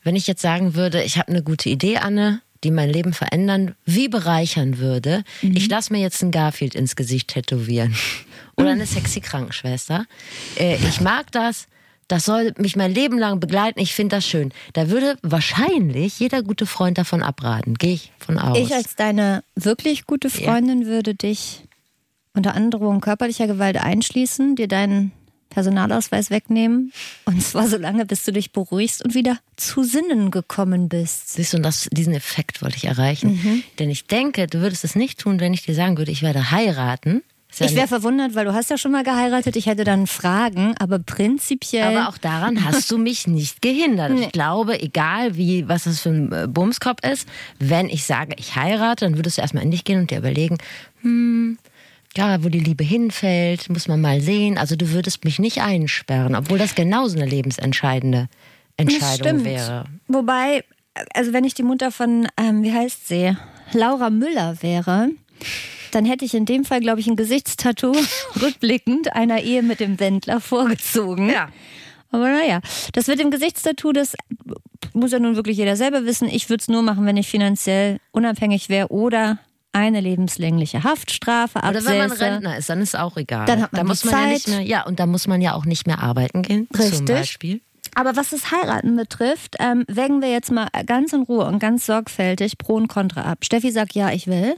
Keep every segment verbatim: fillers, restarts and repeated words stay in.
wenn ich jetzt sagen würde, ich habe eine gute Idee, Anne, die mein Leben verändern, wie bereichern würde. Mhm. Ich lasse mir jetzt einen Garfield ins Gesicht tätowieren. Oder eine sexy Krankenschwester. Äh, ich mag das. Das soll mich mein Leben lang begleiten. Ich finde das schön. Da würde wahrscheinlich jeder gute Freund davon abraten. Gehe ich von aus. Ich als deine wirklich gute Freundin ja. würde dich unter Androhung körperlicher Gewalt einschließen, dir deinen Personalausweis wegnehmen. Und zwar so lange, bis du dich beruhigst und wieder zu Sinnen gekommen bist. Siehst du, und das, diesen Effekt wollte ich erreichen. Mhm. Denn ich denke, du würdest es nicht tun, wenn ich dir sagen würde, ich werde heiraten. Ja, ich wäre verwundert, weil du hast ja schon mal geheiratet. Ich hätte dann Fragen, aber prinzipiell... Aber auch daran hast du mich nicht gehindert. Nee. Ich glaube, egal wie, was das für ein Bumskopf ist, wenn ich sage, ich heirate, dann würdest du erstmal in dich gehen und dir überlegen, hm... Ja, wo die Liebe hinfällt, muss man mal sehen. Also du würdest mich nicht einsperren, obwohl das genauso eine lebensentscheidende Entscheidung wäre. Wobei, also wenn ich die Mutter von, ähm, wie heißt sie, Laura Müller wäre, dann hätte ich in dem Fall, glaube ich, ein Gesichtstattoo rückblickend einer Ehe mit dem Wendler vorgezogen. Ja. Aber naja, das mit dem Gesichtstattoo, das muss ja nun wirklich jeder selber wissen. Ich würde es nur machen, wenn ich finanziell unabhängig wäre oder... eine lebenslängliche Haftstrafe absäße. Oder wenn man Rentner ist, dann ist auch egal. Dann hat man da muss man Zeit. ja nicht mehr, ja, und da muss man ja auch nicht mehr arbeiten gehen, Richtig. Zum Beispiel. Aber was das Heiraten betrifft, ähm, wägen wir jetzt mal ganz in Ruhe und ganz sorgfältig Pro und Contra ab. Steffi sagt, ja, ich will.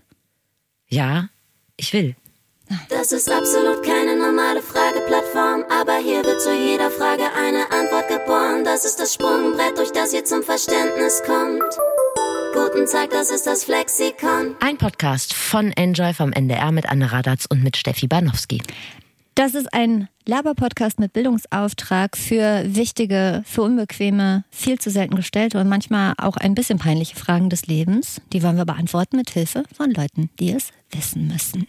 Ja, ich will. Das ist absolut keine normale Frageplattform, aber hier wird zu jeder Frage eine Antwort geboren. Das ist das Sprungbrett, durch das ihr zum Verständnis kommt. Guten Tag, das ist das Flexikon. Ein Podcast von Enjoy vom N D R mit Anne Radatz und mit Steffi Banowski. Das ist ein Laber-Podcast mit Bildungsauftrag für wichtige, für unbequeme, viel zu selten gestellte und manchmal auch ein bisschen peinliche Fragen des Lebens. Die wollen wir beantworten mit Hilfe von Leuten, die es wissen müssen.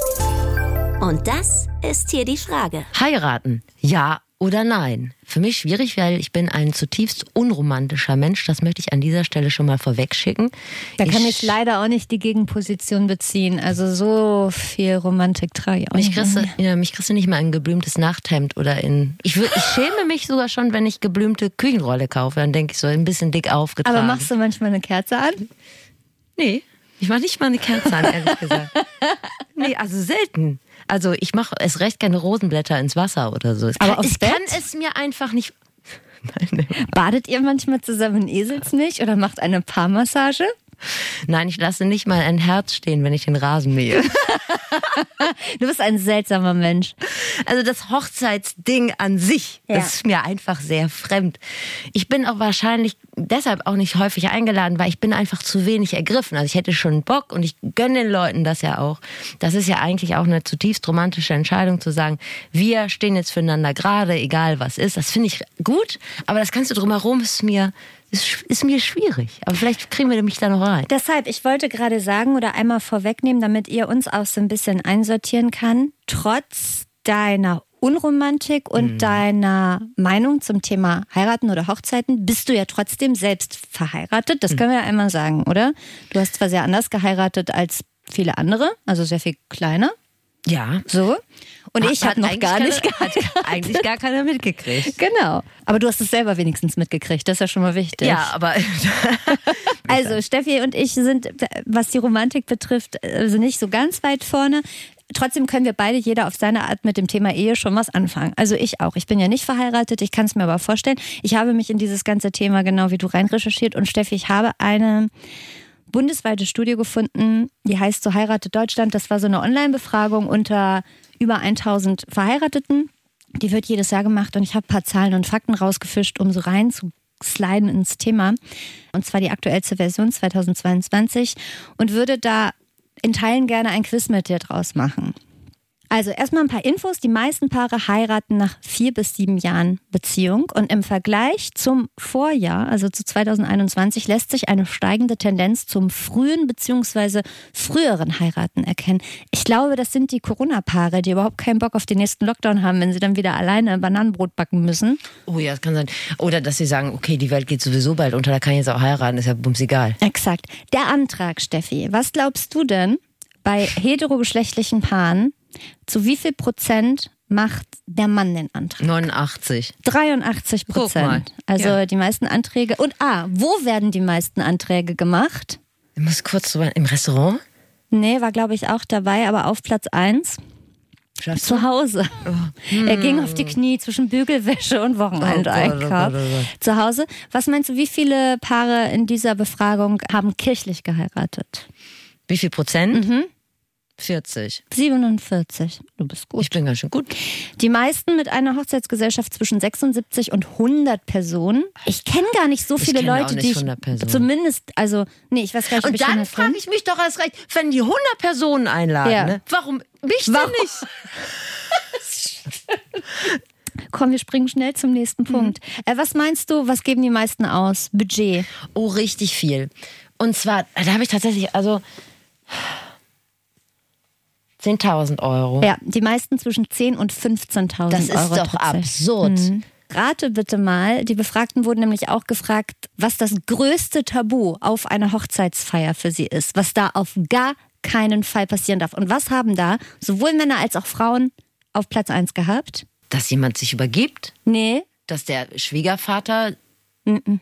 Und das ist hier die Frage. Heiraten, ja oder nein? Für mich schwierig, weil ich bin ein zutiefst unromantischer Mensch. Das möchte ich an dieser Stelle schon mal vorwegschicken. Da kann ich, ich leider auch nicht die Gegenposition beziehen. Also so viel Romantik trage ich auch mich nicht. Kriegst du, ja, mich kriegst du nicht mal ein geblümtes Nachthemd oder in... Ich, würd, ich schäme mich sogar schon, wenn ich geblümte Küchenrolle kaufe. Dann denke ich so, ein bisschen dick aufgetragen. Aber machst du manchmal eine Kerze an? Nee, ich mache nicht mal eine Kerze an, ehrlich gesagt. Nee, also selten. Also ich mache es recht keine Rosenblätter ins Wasser oder so. Es Aber kann, aufs ich Bett? kann es mir einfach nicht... Nein, nee. Badet ihr manchmal zusammen in Eselsmilch oder macht eine Paarmassage? Nein, ich lasse nicht mal ein Herz stehen, wenn ich den Rasen mähe. Du bist ein seltsamer Mensch. Also das Hochzeitsding an sich, ja. Das ist mir einfach sehr fremd. Ich bin auch wahrscheinlich deshalb auch nicht häufig eingeladen, weil ich bin einfach zu wenig ergriffen. Also ich hätte schon Bock und ich gönne den Leuten das ja auch. Das ist ja eigentlich auch eine zutiefst romantische Entscheidung zu sagen, wir stehen jetzt füreinander gerade, egal was ist. Das finde ich gut, aber das Ganze drumherum ist mir... Ist, ist mir schwierig, aber vielleicht kriegen wir mich da noch rein. Deshalb, ich wollte gerade sagen oder einmal vorwegnehmen, damit ihr uns auch so ein bisschen einsortieren kann, trotz deiner Unromantik und mhm. deiner Meinung zum Thema Heiraten oder Hochzeiten, bist du ja trotzdem selbst verheiratet. Das mhm. können wir ja einmal sagen, oder? Du hast zwar sehr anders geheiratet als viele andere, also sehr viel kleiner. Ja. So. Und hat, ich habe noch gar nicht geheiratet. Hat eigentlich gar keiner mitgekriegt. Genau. Aber du hast es selber wenigstens mitgekriegt. Das ist ja schon mal wichtig. Ja, aber... Also Steffi und ich sind, was die Romantik betrifft, also nicht so ganz weit vorne. Trotzdem können wir beide, jeder auf seine Art, mit dem Thema Ehe schon was anfangen. Also ich auch. Ich bin ja nicht verheiratet, ich kann es mir aber vorstellen. Ich habe mich in dieses ganze Thema genau wie du rein recherchiert. Und Steffi, ich habe eine... bundesweite Studie gefunden, die heißt So heiratet Deutschland. Das war so eine Online-Befragung unter über tausend Verheirateten. Die wird jedes Jahr gemacht und ich habe ein paar Zahlen und Fakten rausgefischt, um so rein zu sliden ins Thema. Und zwar die aktuellste Version zweitausendzweiundzwanzig und würde da in Teilen gerne ein Quiz mit dir draus machen. Also erstmal ein paar Infos. Die meisten Paare heiraten nach vier bis sieben Jahren Beziehung. Und im Vergleich zum Vorjahr, also zu zweitausendeinundzwanzig, lässt sich eine steigende Tendenz zum frühen bzw. früheren Heiraten erkennen. Ich glaube, das sind die Corona-Paare, die überhaupt keinen Bock auf den nächsten Lockdown haben, wenn sie dann wieder alleine Bananenbrot backen müssen. Oh ja, das kann sein. Oder dass sie sagen, okay, die Welt geht sowieso bald unter, da kann ich jetzt auch heiraten, ist ja bums egal. Exakt. Der Antrag, Steffi, was glaubst du denn bei heterogeschlechtlichen Paaren, Zu wie viel Prozent macht der Mann den Antrag? neunundachtzig. dreiundachtzig Prozent. Also ja. Die meisten Anträge. Und ah, wo werden die meisten Anträge gemacht? Ich muss kurz so im Restaurant? Nee, war glaube ich auch dabei, aber auf Platz eins. Zu Hause. Oh. Hm. Er ging auf die Knie zwischen Bügelwäsche und Wochenendeinkauf. Oh oh oh oh. Zu Hause. Was meinst du, wie viele Paare in dieser Befragung haben kirchlich geheiratet? Wie viel Prozent? Mhm. vierzig. siebenundvierzig. Du bist gut. Ich bin ganz schön gut. Die meisten mit einer Hochzeitsgesellschaft zwischen sechsundsiebzig und hundert Personen. Ich kenne gar nicht so viele ich Leute, auch nicht die ich hundert Personen. Zumindest, also, nee, ich weiß gar nicht, ob und ich dann frage ich mich doch erst recht, wenn die hundert Personen einladen, ja. ne? Warum mich denn Warum? nicht? Komm, wir springen schnell zum nächsten Punkt. Mhm. Äh, was meinst du, was geben die meisten aus? Budget? Oh, richtig viel. Und zwar, da habe ich tatsächlich, also zehntausend Euro. Ja, die meisten zwischen zehn und fünfzehntausend Euro. Das ist doch absurd. Mhm. Rate bitte mal, die Befragten wurden nämlich auch gefragt, was das größte Tabu auf einer Hochzeitsfeier für sie ist, was da auf gar keinen Fall passieren darf. Und was haben da sowohl Männer als auch Frauen auf Platz eins gehabt? Dass jemand sich übergibt? Nee. Dass der Schwiegervater... Mm-mm.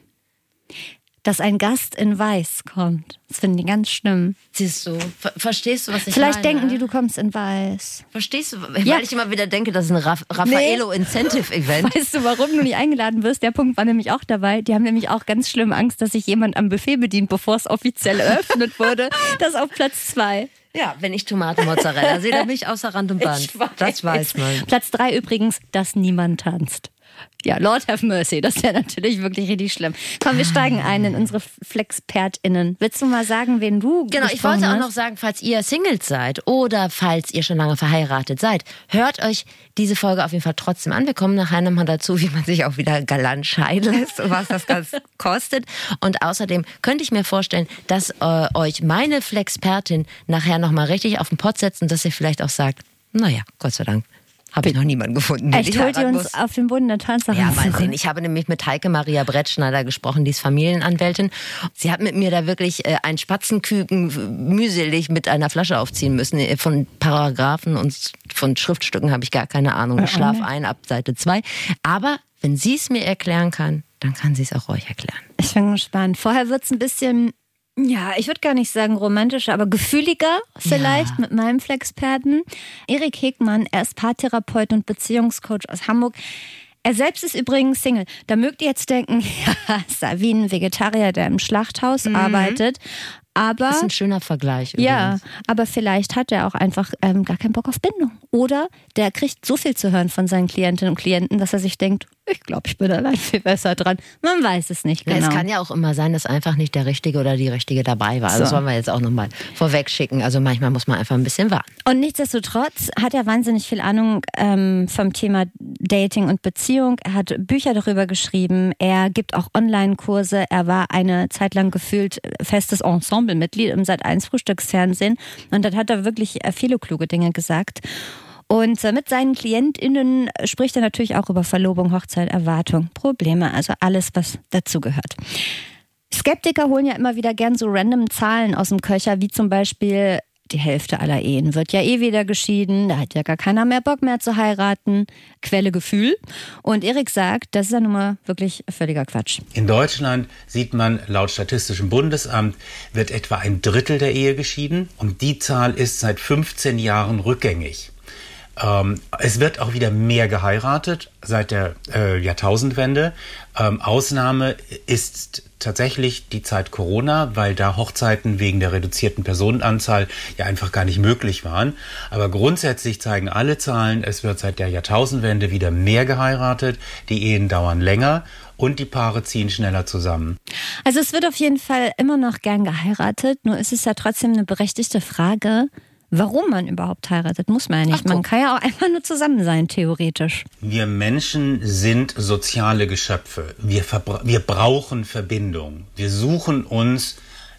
Dass ein Gast in Weiß kommt. Das finden die ganz schlimm. Siehst du, ver- verstehst du, was ich Vielleicht meine? denken die, du kommst in Weiß. Verstehst du? Weil Ja. ich immer wieder denke, das ist ein Raf- Raffaello Incentive Event. Weißt du, warum du nicht eingeladen wirst? Der Punkt war nämlich auch dabei. Die haben nämlich auch ganz schlimm Angst, dass sich jemand am Buffet bedient, bevor es offiziell eröffnet wurde. Das auf Platz zwei. Ja, wenn ich Tomate Mozzarella sehe, dann bin ich außer Rand und Band. Ich weiß. Das weiß man. Platz drei übrigens, dass niemand tanzt. Ja, Lord have mercy, das wäre natürlich wirklich richtig schlimm. Komm, wir steigen ein in unsere FlexpertInnen. Willst du mal sagen, wen du Genau, ich wollte auch noch sagen, falls ihr Singles seid oder falls ihr schon lange verheiratet seid, hört euch diese Folge auf jeden Fall trotzdem an. Wir kommen nachher nochmal dazu, wie man sich auch wieder galant scheiden lässt und was das Ganze kostet. Und außerdem könnte ich mir vorstellen, dass äh, euch meine Flexpertin nachher nochmal richtig auf den Pott setzt und dass ihr vielleicht auch sagt, naja, Gott sei Dank. Habe ich noch niemanden gefunden. Echt, holt ihr uns auf den Boden der Tatsachen? Ja, mal sehen. Ich habe nämlich mit Heike Maria Brettschneider gesprochen, die ist Familienanwältin. Sie hat mit mir da wirklich äh, einen Spatzenküken mühselig mit einer Flasche aufziehen müssen. Von Paragraphen und von Schriftstücken habe ich gar keine Ahnung. Ich schlaf ein ab Seite zwei. Aber wenn sie es mir erklären kann, dann kann sie es auch euch erklären. Ich bin gespannt. Vorher wird es ein bisschen... Ja, ich würde gar nicht sagen romantischer, aber gefühliger vielleicht ja. mit meinem Flexperten. Erik Hegmann, er ist Paartherapeut und Beziehungscoach aus Hamburg. Er selbst ist übrigens Single. Da mögt ihr jetzt denken, ja, ist da wie ein Vegetarier, der im Schlachthaus mhm. arbeitet. Aber, das ist ein schöner Vergleich. Übrigens. Ja, aber vielleicht hat er auch einfach ähm, gar keinen Bock auf Bindung. Oder der kriegt so viel zu hören von seinen Klientinnen und Klienten, dass er sich denkt, ich glaube, ich bin allein viel besser dran. Man weiß es nicht genau. Ja, es kann ja auch immer sein, dass einfach nicht der Richtige oder die Richtige dabei war. Also so. Das wollen wir jetzt auch nochmal vorweg schicken. Also manchmal muss man einfach ein bisschen warten. Und nichtsdestotrotz hat er wahnsinnig viel Ahnung ähm, vom Thema Dating und Beziehung. Er hat Bücher darüber geschrieben. Er gibt auch Online-Kurse. Er war eine Zeit lang gefühlt festes Ensemblemitglied im Sat eins Frühstücksfernsehen. Und dann hat er wirklich viele kluge Dinge gesagt. Und mit seinen KlientInnen spricht er natürlich auch über Verlobung, Hochzeit, Erwartung, Probleme, also alles, was dazugehört. Skeptiker holen ja immer wieder gern so random Zahlen aus dem Köcher, wie zum Beispiel die Hälfte aller Ehen wird ja eh wieder geschieden, da hat ja gar keiner mehr Bock mehr zu heiraten. Quelle Gefühl. Und Erik sagt, das ist ja nun mal wirklich völliger Quatsch. In Deutschland sieht man, laut Statistischem Bundesamt wird etwa ein Drittel der Ehe geschieden und die Zahl ist seit fünfzehn Jahren rückgängig. Ähm, es wird auch wieder mehr geheiratet seit der äh, Jahrtausendwende. Ähm, Ausnahme ist tatsächlich die Zeit Corona, weil da Hochzeiten wegen der reduzierten Personenanzahl ja einfach gar nicht möglich waren. Aber grundsätzlich zeigen alle Zahlen, es wird seit der Jahrtausendwende wieder mehr geheiratet, die Ehen dauern länger und die Paare ziehen schneller zusammen. Also es wird auf jeden Fall immer noch gern geheiratet, nur ist es ja trotzdem eine berechtigte Frage, warum man überhaupt heiratet, muss man ja nicht. Ach, man kann ja auch einfach nur zusammen sein, theoretisch. Wir Menschen sind soziale Geschöpfe. Wir, verbra- wir brauchen Verbindung. Wir suchen uns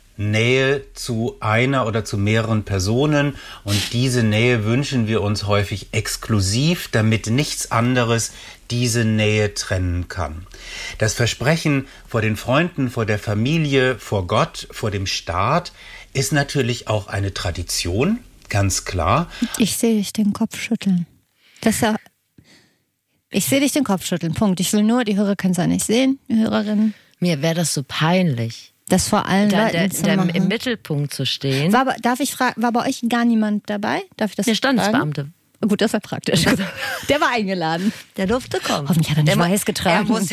Nähe zu einer oder zu mehreren Personen und diese Nähe wünschen wir uns häufig exklusiv, damit nichts anderes diese Nähe trennen kann. Das Versprechen vor den Freunden, vor der Familie, vor Gott, vor dem Staat ist natürlich auch eine Tradition. ganz klar. Ich sehe dich den Kopf schütteln. Das ist ja... Ich sehe dich den Kopf schütteln, Punkt. Ich will nur, die Hörer können es ja nicht sehen, die Hörerinnen. Mir wäre das so peinlich, das vor allen da, Leuten da, zu da machen. im Mittelpunkt zu stehen. War, darf ich fragen, war bei euch gar niemand dabei? Darf ich das Der fragen? Standesbeamte. Gut, das war praktisch. Der war eingeladen. Der durfte kommen. Hoffentlich hat er nicht der weiß getragen. Er muss,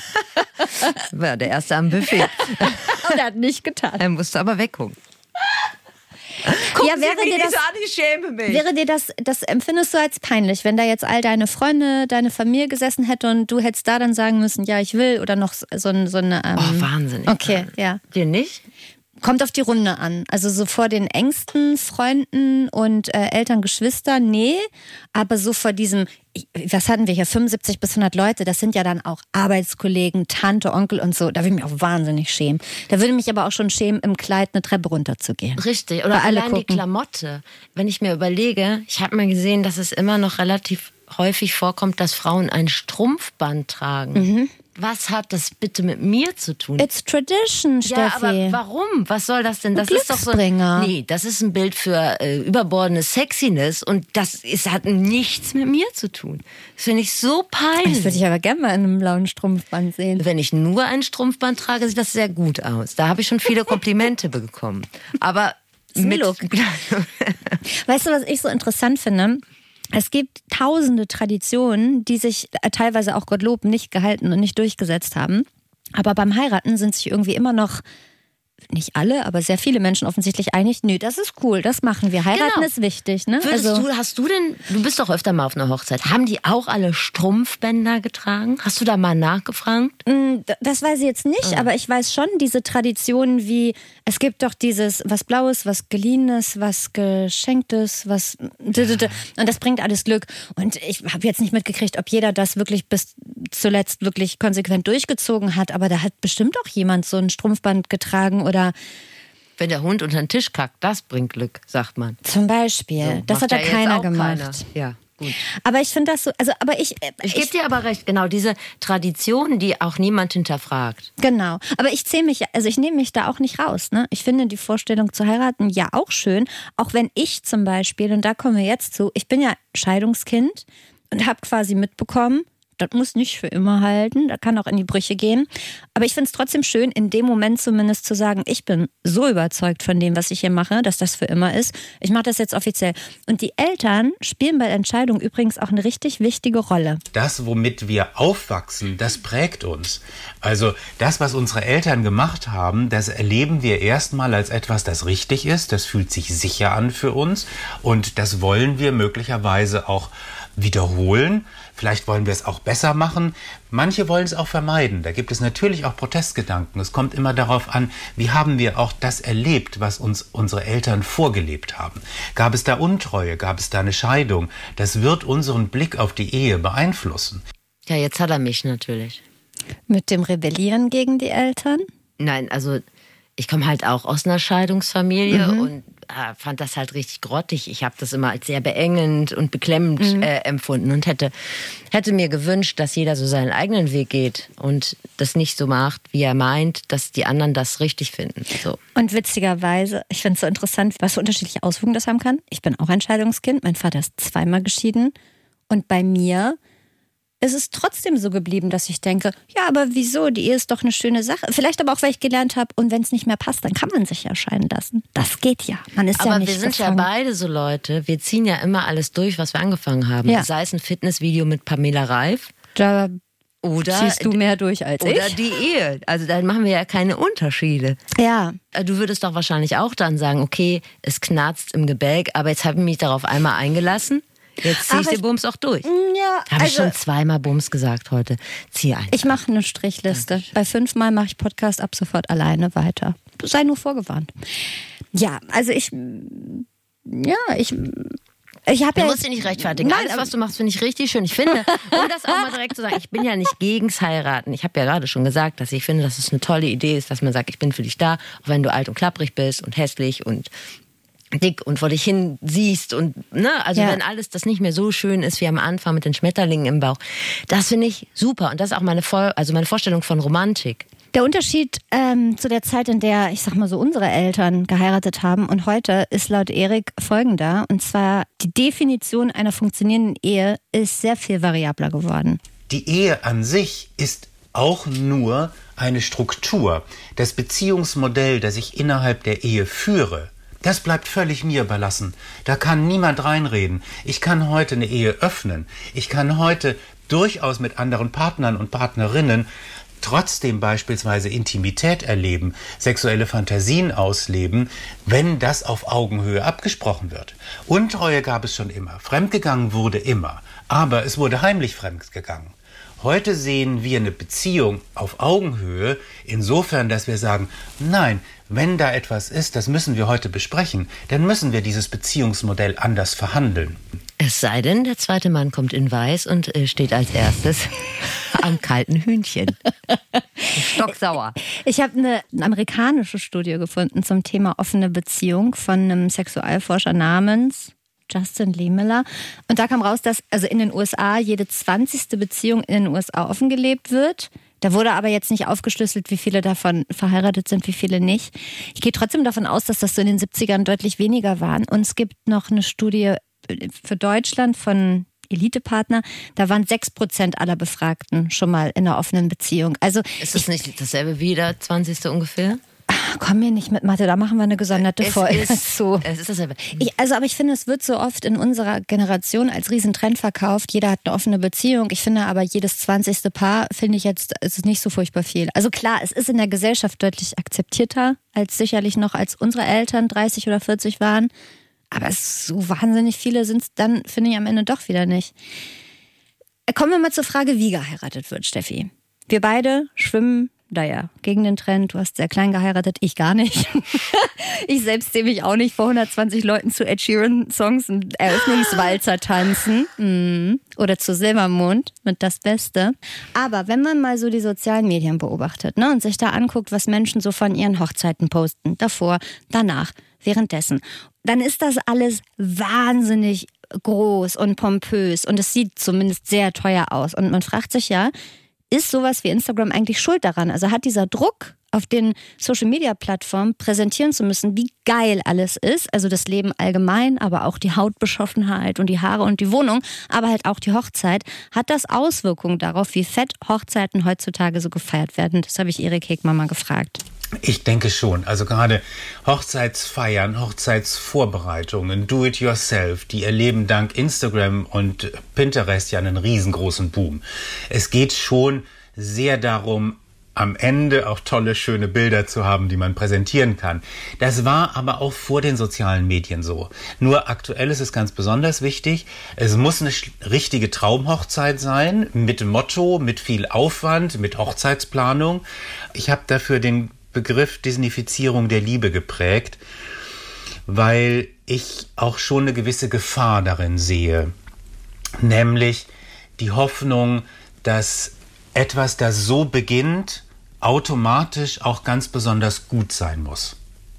war der Erste am Buffet. Und er hat nicht getan. Er musste aber weggucken. Gucken Ja, wäre Sie dir mich das- nicht so an, ich schäme mich. Wäre dir das, das empfindest du als peinlich, wenn da jetzt all deine Freunde, deine Familie gesessen hätte und du hättest da dann sagen müssen, ja, ich will, oder noch so, ein, so eine... Ähm, Oh, wahnsinnig. Okay, ja. Dir nicht? Kommt auf die Runde an. Also so vor den engsten Freunden und äh, Eltern, Geschwister, nee. Aber so vor diesem, ich- was hatten wir hier, fünfundsiebzig bis hundert Leute, das sind ja dann auch Arbeitskollegen, Tante, Onkel und so. Da würde ich mich auch wahnsinnig schämen. Da würde mich aber auch schon schämen, im Kleid eine Treppe runterzugehen. Richtig. Oder Weil alle allein die gucken. Klamotte. Wenn ich mir überlege, ich habe mal gesehen, dass es immer noch relativ häufig vorkommt, dass Frauen ein Strumpfband tragen. Mhm. Was hat das bitte mit mir zu tun? It's tradition, Ja, aber Steffi. warum? Was soll das denn? Ein Das ist doch so. Glücksbringer. Nee, das ist ein Bild für äh, überbordene Sexiness und das ist, hat nichts mit mir zu tun. Das finde ich so Das würde peinlich. ich aber gerne mal in einem blauen Strumpfband sehen. Wenn ich nur ein Strumpfband trage, sieht das sehr gut aus. Da habe ich schon viele Komplimente bekommen. Aber mit Look. Weißt du, was ich so interessant finde? Es gibt tausende Traditionen, die sich äh, teilweise auch Gottlob nicht gehalten und nicht durchgesetzt haben. Aber beim Heiraten sind sich irgendwie immer noch, nicht alle, aber sehr viele Menschen offensichtlich einig, nö, das ist cool, das machen wir. Heiraten Genau. ist wichtig, ne? Würdest Also, du, hast du denn, du bist doch öfter mal auf einer Hochzeit, haben die auch alle Strumpfbänder getragen? Hast du da mal nachgefragt? mh, d- das weiß ich jetzt nicht, aber ich weiß schon diese Traditionen wie, es gibt doch dieses was Blaues, was Geliehenes, was Geschenktes, was d- d- d- und das bringt alles Glück. Und ich habe jetzt nicht mitgekriegt, ob jeder das wirklich bis zuletzt wirklich konsequent durchgezogen hat, aber da hat bestimmt auch jemand so ein Strumpfband getragen oder Wenn der Hund unter den Tisch kackt, das bringt Glück, sagt man. zum Beispiel. das Macht hat da ja jetzt keiner auch gemacht. keiner. Ja, gut. Aber ich finde das so, also aber ich, Ich gebe dir aber recht, genau, diese Tradition, die auch niemand hinterfragt. Genau. Aber ich zähle mich, also ich nehme mich da auch nicht raus. Ne? Ich finde die Vorstellung zu heiraten ja auch schön. Auch wenn ich zum Beispiel, und da kommen wir jetzt zu, ich bin ja Scheidungskind und habe quasi mitbekommen, das muss nicht für immer halten, das kann auch in die Brüche gehen. Aber ich finde es trotzdem schön, in dem Moment zumindest zu sagen, ich bin so überzeugt von dem, was ich hier mache, dass das für immer ist. Ich mache das jetzt offiziell. Und die Eltern spielen bei der Entscheidung übrigens auch eine richtig wichtige Rolle. Das, womit wir aufwachsen, das prägt uns. Also das, was unsere Eltern gemacht haben, das erleben wir erstmal als etwas, das richtig ist. Das fühlt sich sicher an für uns und das wollen wir möglicherweise auch wiederholen. Vielleicht wollen wir es auch besser machen. Manche wollen es auch vermeiden. Da gibt es natürlich auch Protestgedanken. Es kommt immer darauf an, wie haben wir auch das erlebt, was uns unsere Eltern vorgelebt haben. Gab es da Untreue? Gab es da eine Scheidung? Das wird unseren Blick auf die Ehe beeinflussen. Ja, jetzt hat er mich natürlich. Mit dem Rebellieren gegen die Eltern? Nein, also ich komme halt auch aus einer Scheidungsfamilie Mhm. und äh, fand das halt richtig grottig. Ich habe das immer als sehr beengend und beklemmend Mhm. äh, empfunden und hätte, hätte mir gewünscht, dass jeder so seinen eigenen Weg geht und das nicht so macht, wie er meint, dass die anderen das richtig finden. So. Und witzigerweise, ich finde es so interessant, was für unterschiedliche Auswirkungen das haben kann. Ich bin auch ein Scheidungskind, mein Vater ist zweimal geschieden und bei mir ist es trotzdem so geblieben, dass ich denke, ja, aber wieso, die Ehe ist doch eine schöne Sache. Vielleicht aber auch, weil ich gelernt habe, und wenn es nicht mehr passt, dann kann man sich ja scheiden lassen. Das geht ja, man ist Aber ja nicht wir sind gefangen. ja beide so Leute, wir ziehen ja immer alles durch, was wir angefangen haben. Ja. Sei es ein Fitnessvideo mit Pamela Reif Da oder, ziehst du mehr durch als oder ich. die Ehe. Also da machen wir ja keine Unterschiede. Ja, Du würdest doch wahrscheinlich auch dann sagen, okay, es knarzt im Gebälk, aber jetzt habe ich mich darauf einmal eingelassen. Jetzt ziehe ich Ach, den ich- Bums auch durch. ja Habe ich also schon zweimal Bums gesagt heute. Zieh ein. ich mache eine Strichliste. Bei fünfmal mache ich Podcast ab sofort alleine weiter. Sei nur vorgewarnt. Ja, also ich, ja, ich, ich habe Du ja musst jetzt- dich nicht rechtfertigen. Nein, Alles, aber- was du machst, finde ich richtig schön. Ich finde, um das auch mal direkt zu sagen, ich bin ja nicht gegens Heiraten. Ich habe ja gerade schon gesagt, dass ich finde, dass es eine tolle Idee ist, dass man sagt, ich bin für dich da, auch wenn du alt und klapprig bist und hässlich und dick und vor dich hin siehst und ne, also Ja. wenn alles das nicht mehr so schön ist wie am Anfang mit den Schmetterlingen im Bauch, das finde ich super und das ist auch meine Vor- also meine Vorstellung von Romantik. Der Unterschied ähm, zu der Zeit, in der, ich sag mal so, unsere Eltern geheiratet haben und heute ist laut Erik folgender. Und zwar, die Definition einer funktionierenden Ehe ist sehr viel variabler geworden. Die Ehe an sich ist auch nur eine Struktur. Das Beziehungsmodell, das ich innerhalb der Ehe führe, das bleibt völlig mir überlassen. Da kann niemand reinreden. Ich kann heute eine Ehe öffnen. Ich kann heute durchaus mit anderen Partnern und Partnerinnen trotzdem beispielsweise Intimität erleben, sexuelle Fantasien ausleben, wenn das auf Augenhöhe abgesprochen wird. Untreue gab es schon immer, fremdgegangen wurde immer, aber es wurde heimlich fremdgegangen. Heute sehen wir eine Beziehung auf Augenhöhe insofern, dass wir sagen, nein, wenn da etwas ist, das müssen wir heute besprechen, dann müssen wir dieses Beziehungsmodell anders verhandeln. Es sei denn, der zweite Mann kommt in Weiß und äh, steht als erstes am kalten Hühnchen. Stocksauer. Ich habe eine, eine amerikanische Studie gefunden zum Thema offene Beziehung von einem Sexualforscher namens Justin Lehmiller. Und da kam raus, dass also in den U S A jede zwanzigste Beziehung in den U S A offen gelebt wird. Da wurde aber jetzt nicht aufgeschlüsselt, wie viele davon verheiratet sind, wie viele nicht. Ich gehe trotzdem davon aus, dass das so in den siebzigern deutlich weniger waren. Und es gibt noch eine Studie für Deutschland von Elitepartner, da waren sechs Prozent aller Befragten schon mal in einer offenen Beziehung. Also ist das nicht dasselbe wie der zwanzigste ungefähr? Komm mir nicht mit Mathe, da machen wir eine gesonderte es Folge. Ist, so. Es ist dasselbe. Ich, also, aber ich finde, es wird so oft in unserer Generation als Riesentrend verkauft. Jeder hat eine offene Beziehung. Ich finde aber, jedes zwanzigste Paar, finde ich jetzt, ist es nicht so furchtbar viel. Also klar, es ist in der Gesellschaft deutlich akzeptierter, als sicherlich noch als unsere Eltern dreißig oder vierzig waren. Aber so wahnsinnig viele sind es dann, finde ich, am Ende doch wieder nicht. Kommen wir mal zur Frage, wie geheiratet wird, Steffi. Wir beide schwimmen da ja gegen den Trend. Du hast sehr klein geheiratet, ich gar nicht. Ich selbst sehe mich auch nicht vor hundertzwanzig Leuten zu Ed Sheeran-Songs und Eröffnungswalzer tanzen. Mhm. Oder zu Silbermond mit Das Beste. Aber wenn man mal so die sozialen Medien beobachtet, ne, und sich da anguckt, was Menschen so von ihren Hochzeiten posten, davor, danach, währenddessen, dann ist das alles wahnsinnig groß und pompös und es sieht zumindest sehr teuer aus. Und man fragt sich ja, ist sowas wie Instagram eigentlich schuld daran? Also hat dieser Druck, auf den Social-Media-Plattformen präsentieren zu müssen, wie geil alles ist, also das Leben allgemein, aber auch die Hautbeschaffenheit und die Haare und die Wohnung, aber halt auch die Hochzeit, hat das Auswirkungen darauf, wie fett Hochzeiten heutzutage so gefeiert werden? Das habe ich Erik Hegmann mal gefragt. Ich denke schon. Also gerade Hochzeitsfeiern, Hochzeitsvorbereitungen, Do-it-yourself, die erleben dank Instagram und Pinterest ja einen riesengroßen Boom. Es geht schon sehr darum, am Ende auch tolle, schöne Bilder zu haben, die man präsentieren kann. Das war aber auch vor den sozialen Medien so. Nur aktuell ist es ganz besonders wichtig. Es muss eine richtige Traumhochzeit sein, mit Motto, mit viel Aufwand, mit Hochzeitsplanung. Ich habe dafür den Begriff Disneyfizierung der Liebe geprägt, weil ich auch schon eine gewisse Gefahr darin sehe. Nämlich die Hoffnung, dass etwas, das so beginnt, automatisch auch ganz besonders gut sein muss.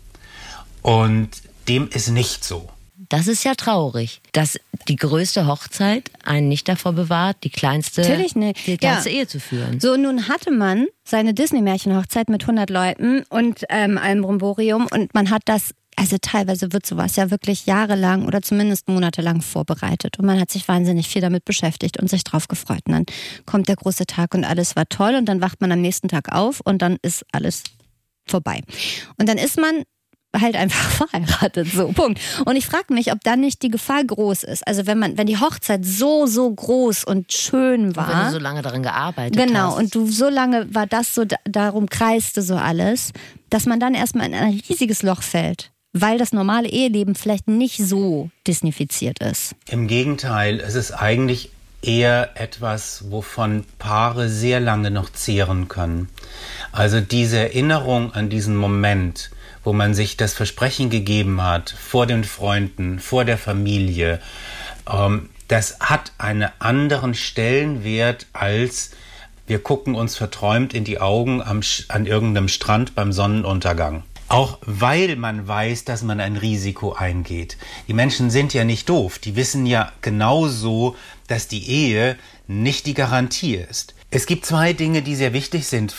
Und dem ist nicht so. Das ist ja traurig, dass die größte Hochzeit einen nicht davor bewahrt, die kleinste, die kleinste ja. Ehe zu führen. So, nun hatte man seine Disney-Märchen-Hochzeit mit hundert Leuten und ähm, einem Bromborium und man hat das, also teilweise wird sowas ja wirklich jahrelang oder zumindest monatelang vorbereitet und man hat sich wahnsinnig viel damit beschäftigt und sich drauf gefreut. Und dann kommt der große Tag und alles war toll und dann wacht man am nächsten Tag auf und dann ist alles vorbei. Und dann ist man halt einfach verheiratet, so, Punkt. Und ich frage mich, ob dann nicht die Gefahr groß ist. Also wenn man, wenn die Hochzeit so, so groß und schön war. Und wenn du so lange daran gearbeitet genau, hast. Genau, und du so lange war das so, darum kreiste so alles, dass man dann erstmal in ein riesiges Loch fällt, weil das normale Eheleben vielleicht nicht so disneyfiziert ist. Im Gegenteil, es ist eigentlich eher etwas, wovon Paare sehr lange noch zehren können. Also diese Erinnerung an diesen Moment, wo man sich das Versprechen gegeben hat, vor den Freunden, vor der Familie, ähm, das hat einen anderen Stellenwert als wir gucken uns verträumt in die Augen am, an irgendeinem Strand beim Sonnenuntergang. Auch weil man weiß, dass man ein Risiko eingeht. Die Menschen sind ja nicht doof, die wissen ja genauso, dass die Ehe nicht die Garantie ist. Es gibt zwei Dinge, die sehr wichtig sind für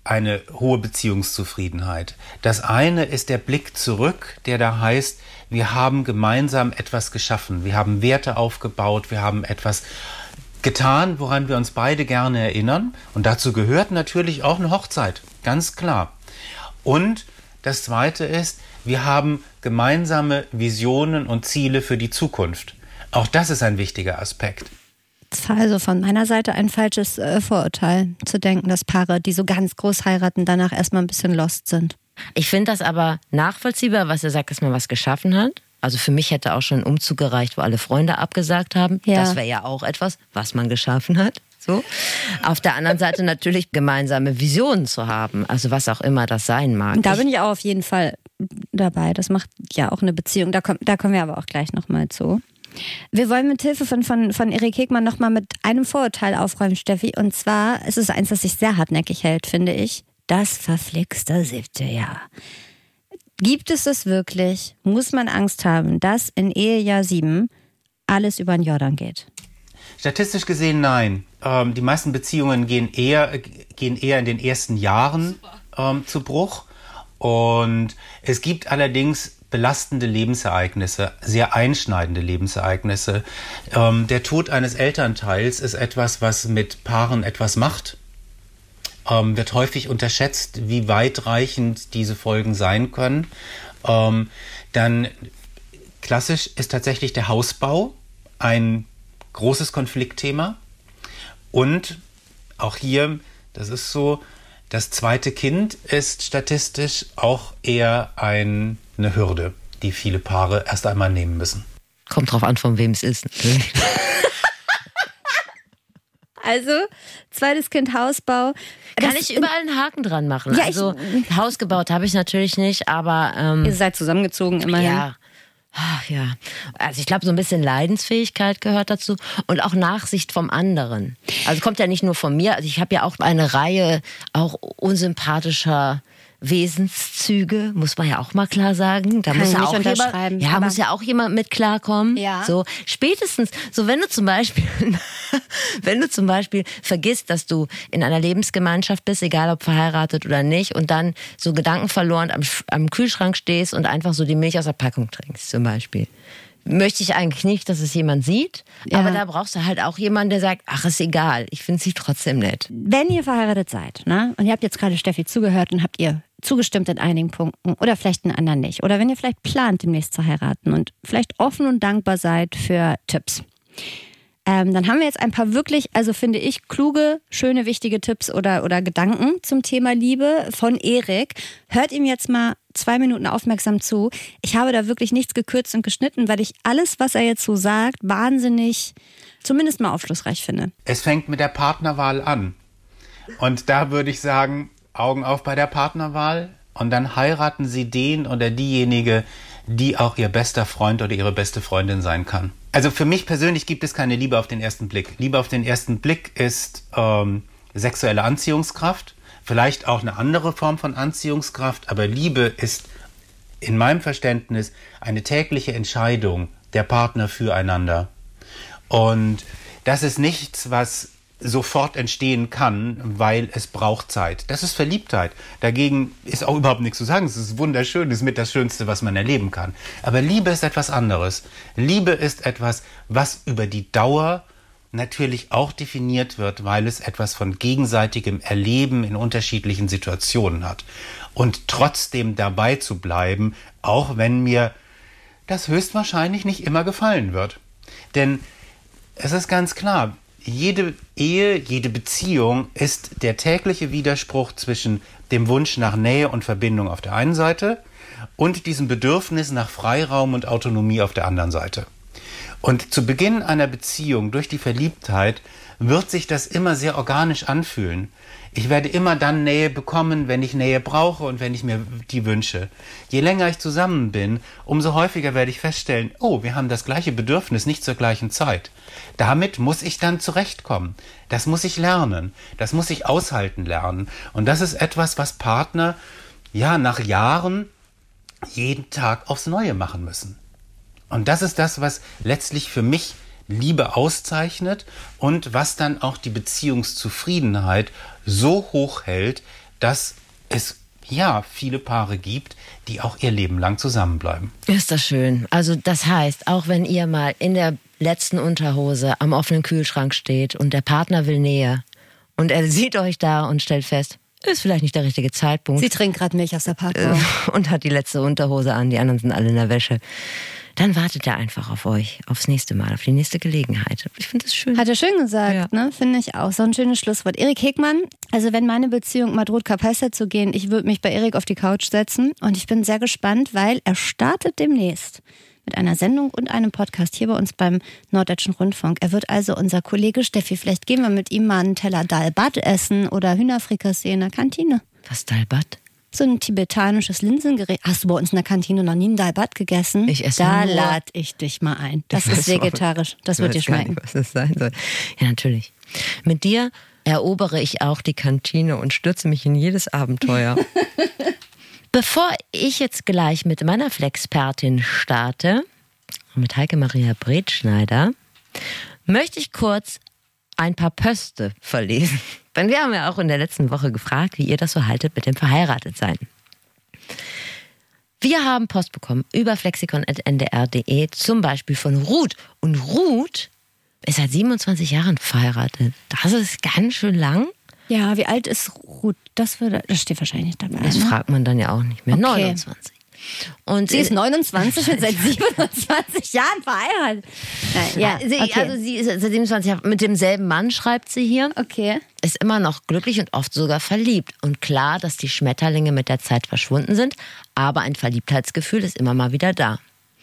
eine hohe Beziehungszufriedenheit. Das eine ist der Blick zurück, der da heißt, wir haben gemeinsam etwas geschaffen, wir haben Werte aufgebaut, wir haben etwas getan, woran wir uns beide gerne erinnern. Und dazu gehört natürlich auch eine Hochzeit, ganz klar. Und das zweite ist, wir haben gemeinsame Visionen und Ziele für die Zukunft. Auch das ist ein wichtiger Aspekt. Es war also von meiner Seite ein falsches äh, Vorurteil, zu denken, dass Paare, die so ganz groß heiraten, danach erstmal ein bisschen lost sind. Ich finde das aber nachvollziehbar, was er sagt, dass man was geschaffen hat. Also für mich hätte auch schon ein Umzug gereicht, wo alle Freunde abgesagt haben. Ja. Das wäre ja auch etwas, was man geschaffen hat. So. Auf der anderen Seite natürlich gemeinsame Visionen zu haben, also was auch immer das sein mag. Da bin ich auch auf jeden Fall dabei. Das macht ja auch eine Beziehung. Da, komm, da kommen wir aber auch gleich nochmal zu. Wir wollen mit Hilfe von, von, von Erik Hegmann nochmal mit einem Vorurteil aufräumen, Steffi. Und zwar, es ist eins, das sich sehr hartnäckig hält, finde ich. Das verflixte siebte Jahr. Gibt es das wirklich? Muss man Angst haben, dass in Ehejahr sieben alles über den Jordan geht? Statistisch gesehen nein. Ähm, die meisten Beziehungen gehen eher, gehen eher in den ersten Jahren ähm, zu Bruch. Und es gibt allerdings belastende Lebensereignisse, sehr einschneidende Lebensereignisse. Ähm, der Tod eines Elternteils ist etwas, was mit Paaren etwas macht. Ähm, wird häufig unterschätzt, wie weitreichend diese Folgen sein können. Ähm, dann klassisch ist tatsächlich der Hausbau ein großes Konfliktthema. Und auch hier, das ist so, das zweite Kind ist statistisch auch eher ein, eine Hürde, die viele Paare erst einmal nehmen müssen. Kommt drauf an, von wem es ist. Also, zweites Kind, Hausbau. Kann ich überall einen Haken dran machen. Ja, also, ich, Haus gebaut habe ich natürlich nicht, aber... Ähm, ihr seid zusammengezogen immerhin. Ja. Ach ja, also ich glaube, so ein bisschen Leidensfähigkeit gehört dazu und auch Nachsicht vom anderen. Also kommt ja nicht nur von mir, also ich habe ja auch eine Reihe auch unsympathischer Wesenszüge, muss man ja auch mal klar sagen. Da Kann muss ich ja nicht auch unterschreiben. jemand, ja, muss ja auch jemand mit klarkommen. Ja. So spätestens, so wenn du zum Beispiel, wenn du zum Beispiel vergisst, dass du in einer Lebensgemeinschaft bist, egal ob verheiratet oder nicht, und dann so gedankenverloren am, am Kühlschrank stehst und einfach so die Milch aus der Packung trinkst, zum Beispiel. Möchte ich eigentlich nicht, dass es jemand sieht, ja. Aber da brauchst du halt auch jemanden, der sagt, ach, ist egal, ich finde sie trotzdem nett. Wenn ihr verheiratet seid, ne, und ihr habt jetzt gerade Steffi zugehört und habt ihr zugestimmt in einigen Punkten oder vielleicht in anderen nicht, oder wenn ihr vielleicht plant, demnächst zu heiraten und vielleicht offen und dankbar seid für Tipps, ähm, dann haben wir jetzt ein paar wirklich, also finde ich, kluge, schöne, wichtige Tipps oder, oder Gedanken zum Thema Liebe von Erik. Hört ihm jetzt mal zwei Minuten aufmerksam zu. Ich habe da wirklich nichts gekürzt und geschnitten, weil ich alles, was er jetzt so sagt, wahnsinnig, zumindest mal aufschlussreich finde. Es fängt mit der Partnerwahl an. Und da würde ich sagen, Augen auf bei der Partnerwahl. Und dann heiraten Sie den oder diejenige, die auch Ihr bester Freund oder Ihre beste Freundin sein kann. Also für mich persönlich gibt es keine Liebe auf den ersten Blick. Liebe auf den ersten Blick ist ähm, sexuelle Anziehungskraft. Vielleicht auch eine andere Form von Anziehungskraft, aber Liebe ist in meinem Verständnis eine tägliche Entscheidung der Partner füreinander. Und das ist nichts, was sofort entstehen kann, weil es braucht Zeit. Das ist Verliebtheit. Dagegen ist auch überhaupt nichts zu sagen. Es ist wunderschön, es ist mit das Schönste, was man erleben kann. Aber Liebe ist etwas anderes. Liebe ist etwas, was über die Dauer natürlich auch definiert wird, weil es etwas von gegenseitigem Erleben in unterschiedlichen Situationen hat. Und trotzdem dabei zu bleiben, auch wenn mir das höchstwahrscheinlich nicht immer gefallen wird. Denn es ist ganz klar, jede Ehe, jede Beziehung ist der tägliche Widerspruch zwischen dem Wunsch nach Nähe und Verbindung auf der einen Seite und diesem Bedürfnis nach Freiraum und Autonomie auf der anderen Seite. Und zu Beginn einer Beziehung durch die Verliebtheit wird sich das immer sehr organisch anfühlen. Ich werde immer dann Nähe bekommen, wenn ich Nähe brauche und wenn ich mir die wünsche. Je länger ich zusammen bin, umso häufiger werde ich feststellen, oh, wir haben das gleiche Bedürfnis, nicht zur gleichen Zeit. Damit muss ich dann zurechtkommen. Das muss ich lernen. Das muss ich aushalten lernen. Und das ist etwas, was Partner, ja, nach Jahren jeden Tag aufs Neue machen müssen. Und das ist das, was letztlich für mich Liebe auszeichnet und was dann auch die Beziehungszufriedenheit so hoch hält, dass es ja viele Paare gibt, die auch ihr Leben lang zusammenbleiben. Ist das schön. Also das heißt, auch wenn ihr mal in der letzten Unterhose am offenen Kühlschrank steht und der Partner will Nähe und er sieht euch da und stellt fest, ist vielleicht nicht der richtige Zeitpunkt. Sie trinkt gerade Milch aus der Packung. Und hat die letzte Unterhose an, die anderen sind alle in der Wäsche. Dann wartet er einfach auf euch, aufs nächste Mal, auf die nächste Gelegenheit. Ich finde das schön. Hat er schön gesagt, ja. ne? Finde ich auch. So ein schönes Schlusswort. Erik Hegmann, also wenn meine Beziehung mal droht, Kapeister zu gehen, ich würde mich bei Erik auf die Couch setzen und ich bin sehr gespannt, weil er startet demnächst mit einer Sendung und einem Podcast hier bei uns beim Norddeutschen Rundfunk. Er wird also unser Kollege Steffi, vielleicht gehen wir mit ihm mal einen Teller Dalbat essen oder Hühnerfrikassee in der Kantine. Was, Dalbat? So ein tibetanisches Linsengericht. Hast du bei uns in der Kantine noch nie einen Dalbat gegessen? Ich esse Da nur. lade ich dich mal ein. Das Ich ist weiß auch- vegetarisch. Das wird dir Ich weiß gar schmecken. nicht, was das sein soll. Ja, natürlich. Mit dir erobere ich auch die Kantine und stürze mich in jedes Abenteuer. Bevor ich jetzt gleich mit meiner Flexpertin starte, mit Heike Maria Bretschneider, möchte ich kurz ein paar Pöste verlesen. Denn wir haben ja auch in der letzten Woche gefragt, wie ihr das so haltet mit dem Verheiratetsein. Wir haben Post bekommen über flexikon punkt n d r punkt d e, zum Beispiel von Ruth. Und Ruth ist seit siebenundzwanzig Jahren verheiratet. Das ist ganz schön lang. Ja, wie alt ist Ruth? Das, würde, das steht wahrscheinlich nicht dabei. Das ne? fragt man dann ja auch nicht mehr. Okay. neunundzwanzig. Und Sie ist neunundzwanzig und seit siebenundzwanzig Jahren verheiratet. Nein, ja, sie, okay. Also sie ist seit siebenundzwanzig Jahren mit demselben Mann, schreibt sie hier. okay. Ist immer noch glücklich und oft sogar verliebt. Und klar, dass die Schmetterlinge mit der Zeit verschwunden sind, aber ein Verliebtheitsgefühl ist immer mal wieder da.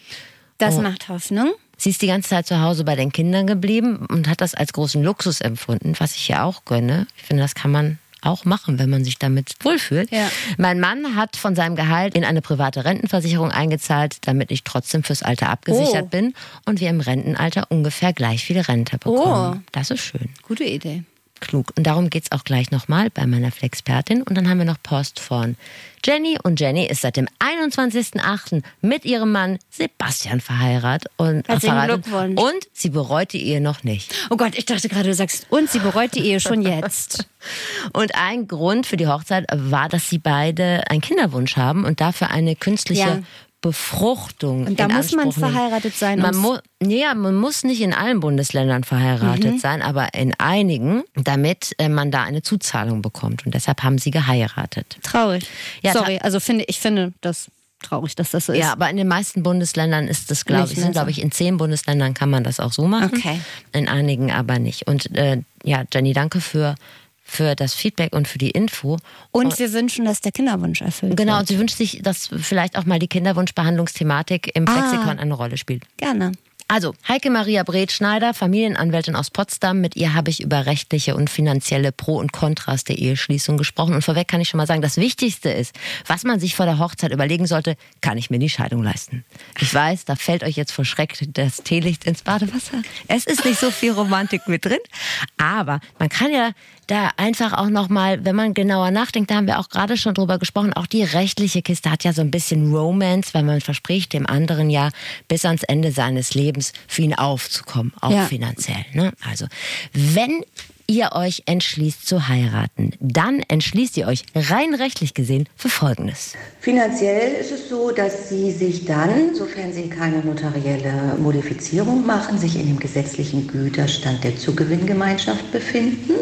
Das Oh. macht Hoffnung. Sie ist die ganze Zeit zu Hause bei den Kindern geblieben und hat das als großen Luxus empfunden, was ich ja auch gönne. Ich finde, das kann man auch machen, wenn man sich damit wohlfühlt. Ja. Mein Mann hat von seinem Gehalt in eine private Rentenversicherung eingezahlt, damit ich trotzdem fürs Alter abgesichert Oh. bin und wir im Rentenalter ungefähr gleich viel Rente bekommen. Oh. Das ist schön. Gute Idee. Klug. Und darum geht's auch gleich nochmal bei meiner Flexpertin. Und dann haben wir noch Post von Jenny. Und Jenny ist seit dem einundzwanzigsten achten mit ihrem Mann Sebastian verheiratet. Und, Herzlichen verheiratet. Glückwunsch. Und sie bereut die Ehe noch nicht. Oh Gott, ich dachte gerade, du sagst, und sie bereut die Ehe schon jetzt. Und ein Grund für die Hochzeit war, dass sie beide einen Kinderwunsch haben und dafür eine künstliche Ja. Befruchtung Und da in muss man Anspruch nehmen. verheiratet sein, Man, um's- mu ja, man muss nicht in allen Bundesländern verheiratet Mhm. sein, aber in einigen, damit äh, man da eine Zuzahlung bekommt. Und deshalb haben sie geheiratet. Traurig. Ja, Sorry, also finde ich finde das traurig, dass das so ist. Ja, aber in den meisten Bundesländern ist das, glaube Nicht ich, mehr sind, glaube so. ich, in zehn Bundesländern kann man das auch so machen. Okay. In einigen aber nicht. Und äh, ja, Jenny, danke für, für das Feedback und für die Info. Und wir wünschen, dass der Kinderwunsch erfüllt Genau, und wird. sie wünscht sich, dass vielleicht auch mal die Kinderwunschbehandlungsthematik im Ah. Flexikon eine Rolle spielt. Gerne. Also, Heike Maria Bretschneider, Familienanwältin aus Potsdam. Mit ihr habe ich über rechtliche und finanzielle Pro und Kontras der Eheschließung gesprochen. Und vorweg kann ich schon mal sagen, das Wichtigste ist, was man sich vor der Hochzeit überlegen sollte, kann ich mir die Scheidung leisten? Ich weiß, da fällt euch jetzt vor Schreck das Teelicht ins Badewasser. Es ist nicht so viel Romantik mit drin. Aber man kann ja da einfach auch nochmal, wenn man genauer nachdenkt, da haben wir auch gerade schon drüber gesprochen, auch die rechtliche Kiste hat ja so ein bisschen Romance, weil man verspricht dem anderen ja bis ans Ende seines Lebens für ihn aufzukommen, auch Ja. finanziell. Ne? Also, wenn ihr euch entschließt zu heiraten, dann entschließt ihr euch rein rechtlich gesehen für Folgendes. Finanziell ist es so, dass Sie sich dann, sofern Sie keine notarielle Modifizierung machen, sich in dem gesetzlichen Güterstand der Zugewinngemeinschaft befinden.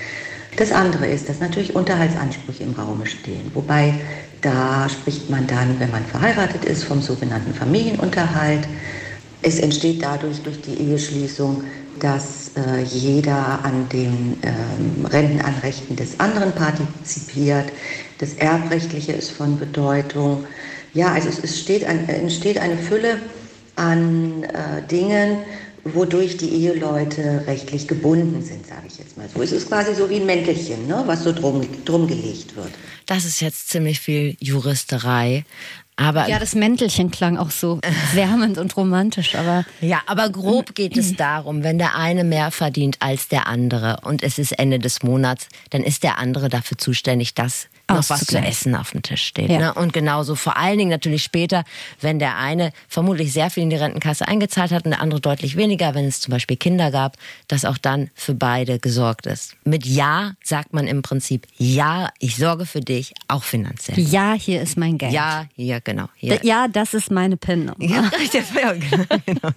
Das andere ist, dass natürlich Unterhaltsansprüche im Raum stehen. Wobei, da spricht man dann, wenn man verheiratet ist, vom sogenannten Familienunterhalt. Es entsteht dadurch durch die Eheschließung, dass äh, jeder an den ähm, Rentenanrechten des anderen partizipiert. Das Erbrechtliche ist von Bedeutung. Ja, also es, es steht ein, entsteht eine Fülle an äh, Dingen, wodurch die Eheleute rechtlich gebunden sind, sage ich jetzt mal so. Es ist quasi so wie ein Mäntelchen, ne, was so drum, drum gelegt wird. Das ist jetzt ziemlich viel Juristerei. Aber Ja, das Mäntelchen klang auch so wärmend und romantisch, aber Ja, aber grob geht es darum, wenn der eine mehr verdient als der andere und es ist Ende des Monats, dann ist der andere dafür zuständig, dass noch was zu essen auf dem Tisch steht. Ja. Ne? Und genauso vor allen Dingen natürlich später, wenn der eine vermutlich sehr viel in die Rentenkasse eingezahlt hat und der andere deutlich weniger, wenn es zum Beispiel Kinder gab, dass auch dann für beide gesorgt ist. Mit Ja sagt man im Prinzip, ja, ich sorge für dich, auch finanziell. Ja, hier ist mein Geld. Ja, hier, genau. Hier. Ja, das ist meine PIN. Ja, genau.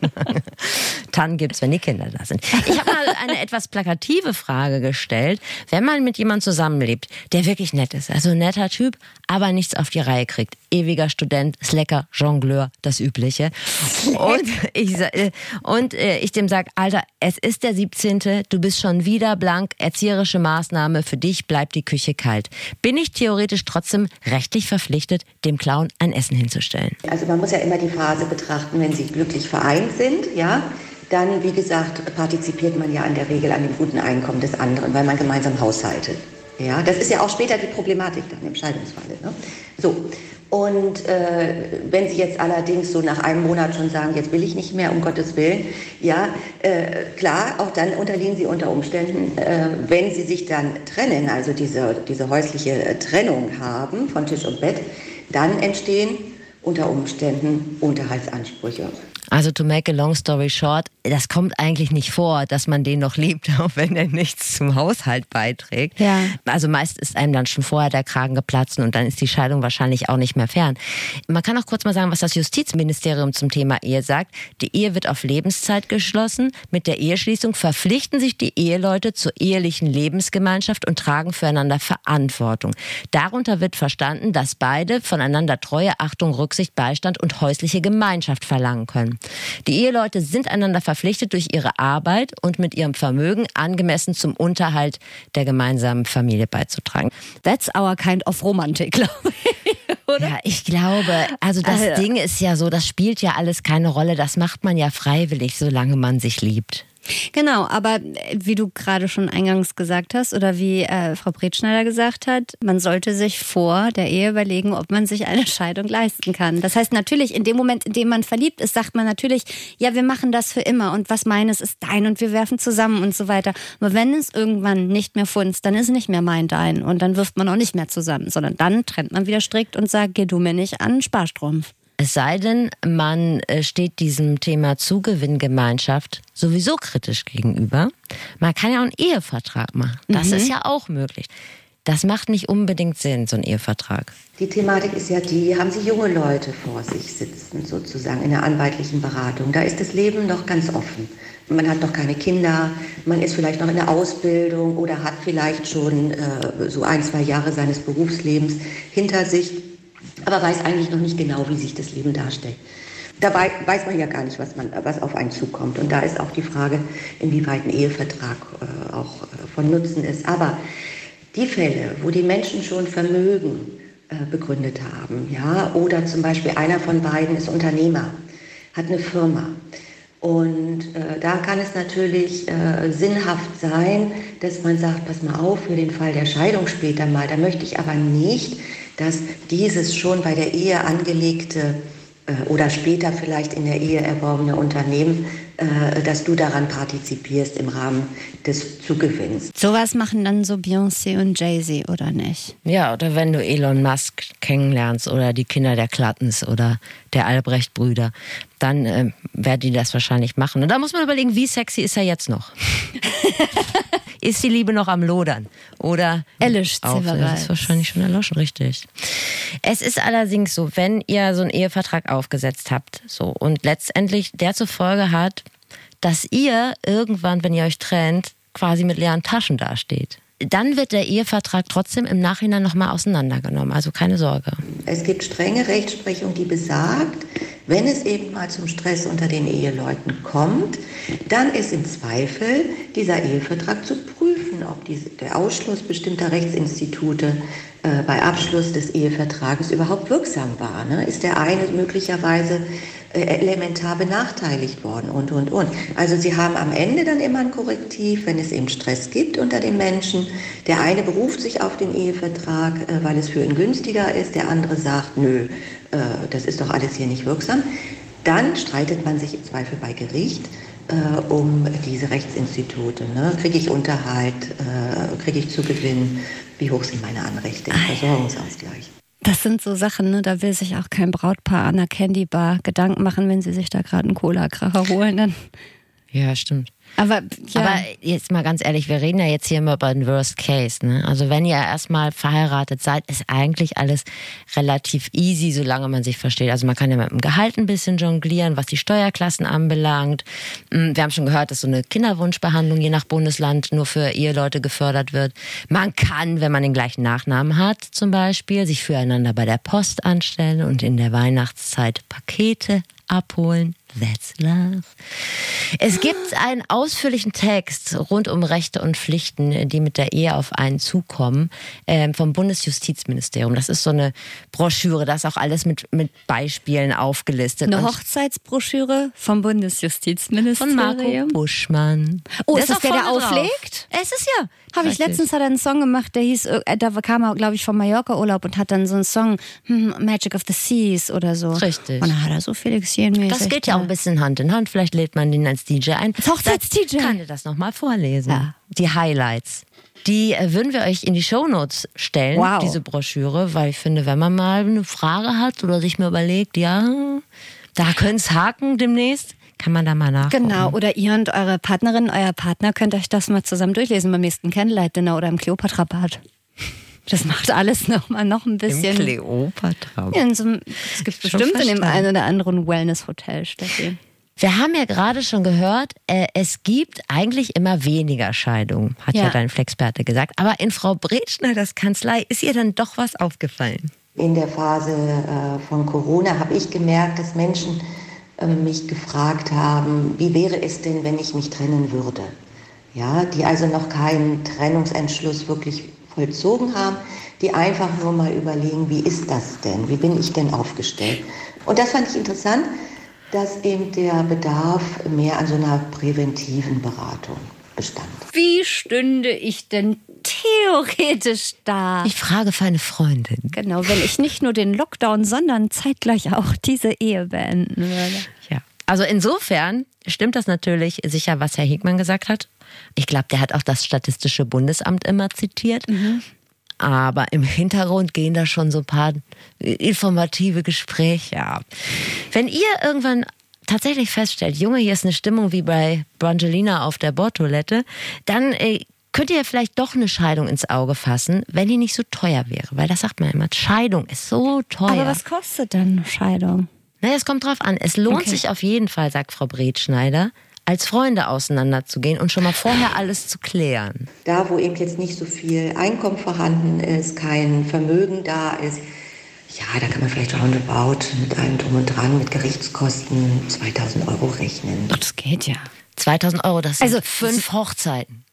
Tannen gibt's, wenn die Kinder da sind. Ich habe mal eine etwas plakative Frage gestellt. Wenn man mit jemandem zusammenlebt, der wirklich nett ist, also ein netter Typ, aber nichts auf die Reihe kriegt, ewiger Student, Slacker, Jongleur, das Übliche. Und ich, und ich dem sage, Alter, es ist der siebzehnte, du bist schon wieder blank, erzieherische Maßnahme, für dich bleibt die Küche kalt. Bin ich theoretisch trotzdem rechtlich verpflichtet, dem Clown ein Essen hinzustellen? Also man muss ja immer die Phase betrachten, wenn sie glücklich vereint sind, ja, dann, wie gesagt, partizipiert man ja in der Regel an dem guten Einkommen des anderen, weil man gemeinsam haushaltet. Ja, das ist ja auch später die Problematik dann im Scheidungsfalle. Ne? So. Und äh, wenn Sie jetzt allerdings so nach einem Monat schon sagen, jetzt will ich nicht mehr, um Gottes Willen, ja, äh, klar, auch dann unterliegen Sie unter Umständen, äh, wenn Sie sich dann trennen, also diese, diese häusliche Trennung haben von Tisch und Bett, dann entstehen unter Umständen Unterhaltsansprüche. Also to make a long story short, das kommt eigentlich nicht vor, dass man den noch liebt, auch wenn er nichts zum Haushalt beiträgt. Ja. Also meist ist einem dann schon vorher der Kragen geplatzt und dann ist die Scheidung wahrscheinlich auch nicht mehr fern. Man kann auch kurz mal sagen, was das Justizministerium zum Thema Ehe sagt. Die Ehe wird auf Lebenszeit geschlossen. Mit der Eheschließung verpflichten sich die Eheleute zur ehelichen Lebensgemeinschaft und tragen füreinander Verantwortung. Darunter wird verstanden, dass beide voneinander Treue, Achtung, Rücksicht, Beistand und häusliche Gemeinschaft verlangen können. Die Eheleute sind einander verpflichtet, durch ihre Arbeit und mit ihrem Vermögen angemessen zum Unterhalt der gemeinsamen Familie beizutragen. That's our kind of Romantik, glaube ich. Oder? Ja, ich glaube, also das also. Ding ist ja so, das spielt ja alles keine Rolle. Das macht man ja freiwillig, solange man sich liebt. Genau, aber wie du gerade schon eingangs gesagt hast oder wie äh, Frau Bretschneider gesagt hat, man sollte sich vor der Ehe überlegen, ob man sich eine Scheidung leisten kann. Das heißt natürlich, in dem Moment, in dem man verliebt ist, sagt man natürlich, ja, wir machen das für immer und was meines ist dein und wir werfen zusammen und so weiter. Aber wenn es irgendwann nicht mehr funzt, dann ist nicht mehr mein dein und dann wirft man auch nicht mehr zusammen, sondern dann trennt man wieder strikt und sagt, geh du mir nicht an Sparstrumpf. Es sei denn, man steht diesem Thema Zugewinngemeinschaft sowieso kritisch gegenüber. Man kann ja auch einen Ehevertrag machen. Das mhm. ist ja auch möglich. Das macht nicht unbedingt Sinn, so ein Ehevertrag. Die Thematik ist ja die, haben Sie junge Leute vor sich sitzen, sozusagen in der anwaltlichen Beratung. Da ist das Leben noch ganz offen. Man hat noch keine Kinder, man ist vielleicht noch in der Ausbildung oder hat vielleicht schon äh, so ein, zwei Jahre seines Berufslebens hinter sich, aber weiß eigentlich noch nicht genau, wie sich das Leben darstellt. Dabei weiß man ja gar nicht, was, man, was auf einen zukommt. Und da ist auch die Frage, inwieweit ein Ehevertrag äh, auch äh, von Nutzen ist. Aber die Fälle, wo die Menschen schon Vermögen äh, begründet haben, ja, oder zum Beispiel einer von beiden ist Unternehmer, hat eine Firma. Und äh, da kann es natürlich äh, sinnhaft sein, dass man sagt, pass mal auf, für den Fall der Scheidung später mal, da möchte ich aber nicht, dass dieses schon bei der Ehe angelegte äh, oder später vielleicht in der Ehe erworbene Unternehmen, äh, dass du daran partizipierst im Rahmen des Zugewinns. Sowas machen dann so Beyoncé und Jay-Z, oder nicht? Ja, oder wenn du Elon Musk kennenlernst oder die Kinder der Klattens oder der Albrecht-Brüder, dann äh, werden die das wahrscheinlich machen. Und da muss man überlegen, wie sexy ist er jetzt noch? Ist die Liebe noch am Lodern? Oder erlischt sie bereits? Das ist wahrscheinlich schon erloschen, richtig. Es ist allerdings so, wenn ihr so einen Ehevertrag aufgesetzt habt, so, und letztendlich der zur Folge hat, dass ihr irgendwann, wenn ihr euch trennt, quasi mit leeren Taschen dasteht, dann wird der Ehevertrag trotzdem im Nachhinein nochmal auseinandergenommen. Also keine Sorge. Es gibt strenge Rechtsprechung, die besagt, wenn es eben mal zum Stress unter den Eheleuten kommt, dann ist im Zweifel dieser Ehevertrag zu prüfen, ob diese, der Ausschluss bestimmter Rechtsinstitute äh, bei Abschluss des Ehevertrages überhaupt wirksam war. Ne? Ist der eine möglicherweise äh, elementar benachteiligt worden und, und, und. Also Sie haben am Ende dann immer ein Korrektiv, wenn es eben Stress gibt unter den Menschen. Der eine beruft sich auf den Ehevertrag, äh, weil es für ihn günstiger ist, der andere sagt, nö, das ist doch alles hier nicht wirksam. Dann streitet man sich im Zweifel bei Gericht äh, um diese Rechtsinstitute. Ne? Kriege ich Unterhalt, äh, kriege ich Zugewinn, wie hoch sind meine Anrechte im Versorgungsausgleich? Das sind so Sachen, ne? Da will sich auch kein Brautpaar an der Candy Bar Gedanken machen, wenn sie sich da gerade einen Cola-Kracher holen. Dann. Ja, stimmt. Aber, ja. Aber jetzt mal ganz ehrlich, wir reden ja jetzt hier immer über den Worst Case. Ne? Also wenn ihr erstmal verheiratet seid, ist eigentlich alles relativ easy, solange man sich versteht. Also man kann ja mit dem Gehalt ein bisschen jonglieren, was die Steuerklassen anbelangt. Wir haben schon gehört, dass so eine Kinderwunschbehandlung je nach Bundesland nur für Eheleute gefördert wird. Man kann, wenn man den gleichen Nachnamen hat zum Beispiel, sich füreinander bei der Post anstellen und in der Weihnachtszeit Pakete abholen. That's love. Es gibt einen ausführlichen Text rund um Rechte und Pflichten, die mit der Ehe auf einen zukommen, ähm, vom Bundesjustizministerium. Das ist so eine Broschüre, da ist auch alles mit, mit Beispielen aufgelistet. Eine und Hochzeitsbroschüre vom Bundesjustizministerium. Von Marco Buschmann. Oh, der ist das auch der, der vorne auflegt? Drauf. Es ist ja. Habe ich Richtig. letztens hat er einen Song gemacht, der hieß, da kam er, glaube ich, vom Mallorca-Urlaub und hat dann so einen Song, hm, Magic of the Seas oder so. Richtig. Und dann hat er so Felix Jähn-mäßig. Das geht ja auch ein bisschen Hand in Hand. Vielleicht lädt man den als D J ein. Als Hochzeits-D J. Kann ich das nochmal vorlesen? Ja. Die Highlights. Die äh, würden wir euch in die Shownotes stellen, Wow. diese Broschüre, weil ich finde, wenn man mal eine Frage hat oder sich mal überlegt, ja, da könnte es haken demnächst, kann man da mal nachgucken. Genau, oder ihr und eure Partnerin, euer Partner könnt euch das mal zusammen durchlesen beim nächsten Candlelight-Dinner oder im Kleopatra-Bad. Das macht alles noch mal noch ein bisschen. Im Kleopatra. Ja, in so einem, es gibt Schon bestimmt in dem verstanden. einen oder anderen Wellness-Hotel, Steffi. Wir haben ja gerade schon gehört, äh, es gibt eigentlich immer weniger Scheidungen, hat ja, Ja. dein Flexperte gesagt. Aber in Frau Bretschneiders Kanzlei ist ihr dann doch was aufgefallen. In der Phase äh, von Corona habe ich gemerkt, dass Menschen äh, mich gefragt haben, wie wäre es denn, wenn ich mich trennen würde? Ja, die also noch keinen Trennungsentschluss wirklich vollzogen haben, die einfach nur mal überlegen, wie ist das denn? Wie bin ich denn aufgestellt? Und das fand ich interessant, dass eben der Bedarf mehr an so einer präventiven Beratung bestand. Wie stünde ich denn theoretisch da? Ich frage für eine Freundin. Genau, wenn ich nicht nur den Lockdown, sondern zeitgleich auch diese Ehe beenden würde. Ja. Also insofern stimmt das natürlich sicher, was Herr Hegmann gesagt hat. Ich glaube, der hat auch das Statistische Bundesamt immer zitiert. Mhm. Aber im Hintergrund gehen da schon so ein paar informative Gespräche ab. Wenn ihr irgendwann tatsächlich feststellt, Junge, hier ist eine Stimmung wie bei Brangelina auf der Bordtoilette, dann äh, könnt ihr vielleicht doch eine Scheidung ins Auge fassen, wenn die nicht so teuer wäre. Weil das sagt man immer, Scheidung ist so teuer. Aber was kostet denn eine Scheidung? Naja, es kommt drauf an. Es lohnt Okay. sich auf jeden Fall, sagt Frau Bretschneider, als Freunde auseinanderzugehen und schon mal vorher alles zu klären. Da, wo eben jetzt nicht so viel Einkommen vorhanden ist, kein Vermögen da ist, ja, da kann man vielleicht roundabout mit allem drum und dran, mit Gerichtskosten zweitausend Euro rechnen. Doch, das geht ja. zweitausend Euro, das sind Also, fünf Hochzeiten.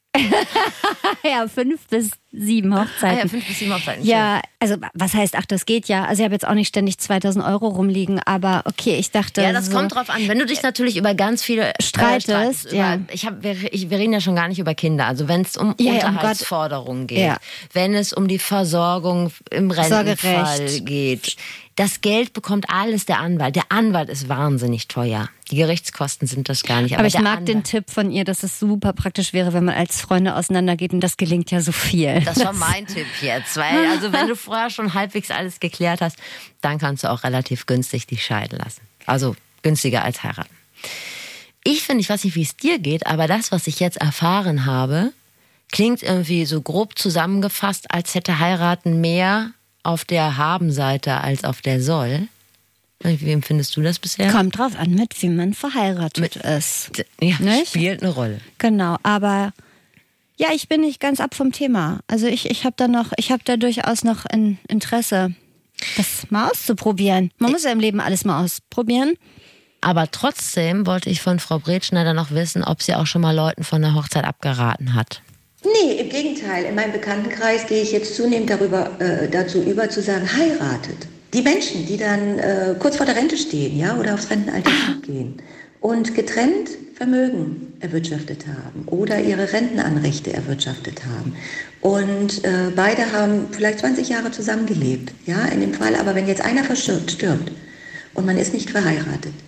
Ja, fünf bis sieben Hochzeiten. Ah ja, fünf bis sieben Hochzeiten. Ja, also was heißt, ach, das geht ja. Also ich habe jetzt auch nicht ständig zweitausend Euro rumliegen, aber okay, ich dachte... Ja, das so, kommt drauf an. Wenn du dich natürlich über ganz viele äh, Streitest, über, ja. Ich hab, wir, ich, wir reden ja schon gar nicht über Kinder. Also wenn es um Ja, ja, um Unterhaltsforderungen geht, Ja. wenn es um die Versorgung im Rentenfall Sorgerecht. geht, das Geld bekommt alles der Anwalt. Der Anwalt ist wahnsinnig teuer. Die Gerichtskosten sind das gar nicht. Aber, Aber ich der mag Anwalt, den Tipp von ihr, dass es super praktisch wäre, wenn man als Freunde auseinandergeht und das gelingt ja so viel. Das war mein Tipp jetzt. Weil, also wenn du vorher schon halbwegs alles geklärt hast, dann kannst du auch relativ günstig dich scheiden lassen. Also günstiger als heiraten. Ich finde, ich weiß nicht, wie es dir geht, aber das, was ich jetzt erfahren habe, klingt irgendwie so grob zusammengefasst, als hätte heiraten mehr auf der Haben-Seite als auf der Soll. Wie empfindest du das bisher? Kommt drauf an, mit wem man verheiratet ist. Ja, Nicht? spielt eine Rolle. Genau, aber ja, ich bin nicht ganz ab vom Thema. Also ich, ich habe da noch, ich habe da durchaus noch ein Interesse, das mal auszuprobieren. Man muss ja im Leben alles mal ausprobieren. Aber trotzdem wollte ich von Frau Bretschneider noch wissen, ob sie auch schon mal Leuten von der Hochzeit abgeraten hat. Nee, im Gegenteil. In meinem Bekanntenkreis gehe ich jetzt zunehmend darüber, äh, dazu über, zu sagen, heiratet. Die Menschen, die dann äh, kurz vor der Rente stehen, ja, oder aufs Rentenalter gehen und getrennt Vermögen erwirtschaftet haben oder ihre Rentenanrechte erwirtschaftet haben. Und äh, beide haben vielleicht zwanzig Jahre zusammengelebt, ja, in dem Fall. Aber wenn jetzt einer verstirbt, stirbt und man ist nicht verheiratet,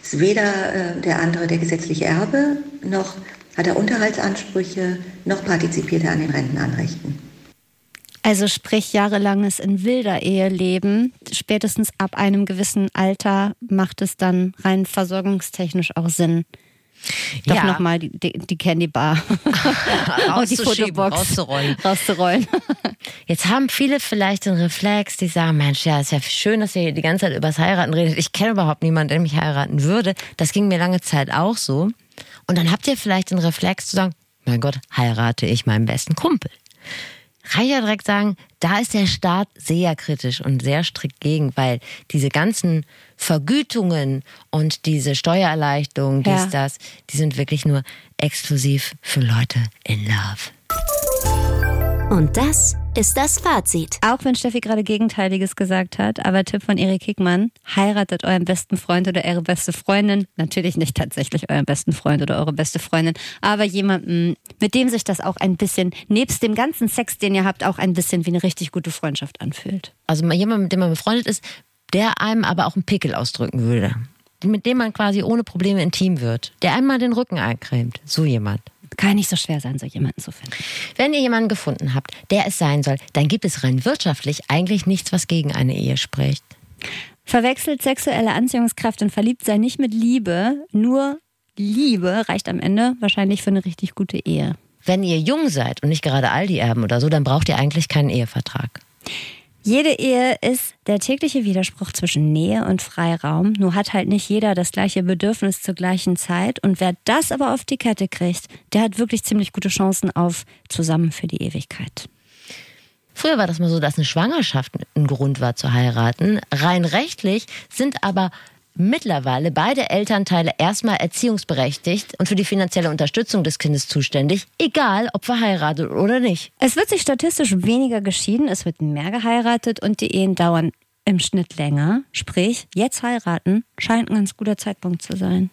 ist weder äh, der andere der gesetzliche Erbe, noch hat er Unterhaltsansprüche, noch partizipiert er an den Rentenanrechten. Also sprich jahrelanges in wilder Ehe leben, spätestens ab einem gewissen Alter macht es dann rein versorgungstechnisch auch Sinn. Doch ja. nochmal die, die, die Candy Bar und die Fotobox rauszurollen. rauszurollen. Jetzt haben viele vielleicht den Reflex, die sagen, Mensch, ja, ist ja schön, dass ihr hier die ganze Zeit übers Heiraten redet. Ich kenne überhaupt niemanden, der mich heiraten würde. Das ging mir lange Zeit auch so. Und dann habt ihr vielleicht den Reflex zu sagen, mein Gott, heirate ich meinen besten Kumpel. Kann ich ja direkt sagen, da ist der Staat sehr kritisch und sehr strikt gegen, weil diese ganzen Vergütungen und diese Steuererleichterungen, dies, Ja. das, die sind wirklich nur exklusiv für Leute in Love. Und das ist das Fazit. Auch wenn Steffi gerade Gegenteiliges gesagt hat, aber Tipp von Erik Hickmann, heiratet euren besten Freund oder eure beste Freundin. Natürlich nicht tatsächlich euren besten Freund oder eure beste Freundin, aber jemanden, mit dem sich das auch ein bisschen, nebst dem ganzen Sex, den ihr habt, auch ein bisschen wie eine richtig gute Freundschaft anfühlt. Also mal jemand, mit dem man befreundet ist, der einem aber auch einen Pickel ausdrücken würde. Mit dem man quasi ohne Probleme intim wird. Der einem mal den Rücken eincremt. So jemand. Kann nicht so schwer sein, so jemanden zu finden. Wenn ihr jemanden gefunden habt, der es sein soll, dann gibt es rein wirtschaftlich eigentlich nichts, was gegen eine Ehe spricht. Verwechselt sexuelle Anziehungskraft und Verliebtsein nicht mit Liebe. Nur Liebe reicht am Ende wahrscheinlich für eine richtig gute Ehe. Wenn ihr jung seid und nicht gerade Aldi-Erben oder so, dann braucht ihr eigentlich keinen Ehevertrag. Jede Ehe ist der tägliche Widerspruch zwischen Nähe und Freiraum. Nur hat halt nicht jeder das gleiche Bedürfnis zur gleichen Zeit. Und wer das aber auf die Kette kriegt, der hat wirklich ziemlich gute Chancen auf zusammen für die Ewigkeit. Früher war das mal so, dass eine Schwangerschaft ein Grund war zu heiraten. Rein rechtlich sind aber mittlerweile beide Elternteile erstmal erziehungsberechtigt und für die finanzielle Unterstützung des Kindes zuständig, egal ob verheiratet oder nicht. Es wird sich statistisch weniger geschieden, es wird mehr geheiratet und die Ehen dauern im Schnitt länger. Sprich, jetzt heiraten scheint ein ganz guter Zeitpunkt zu sein.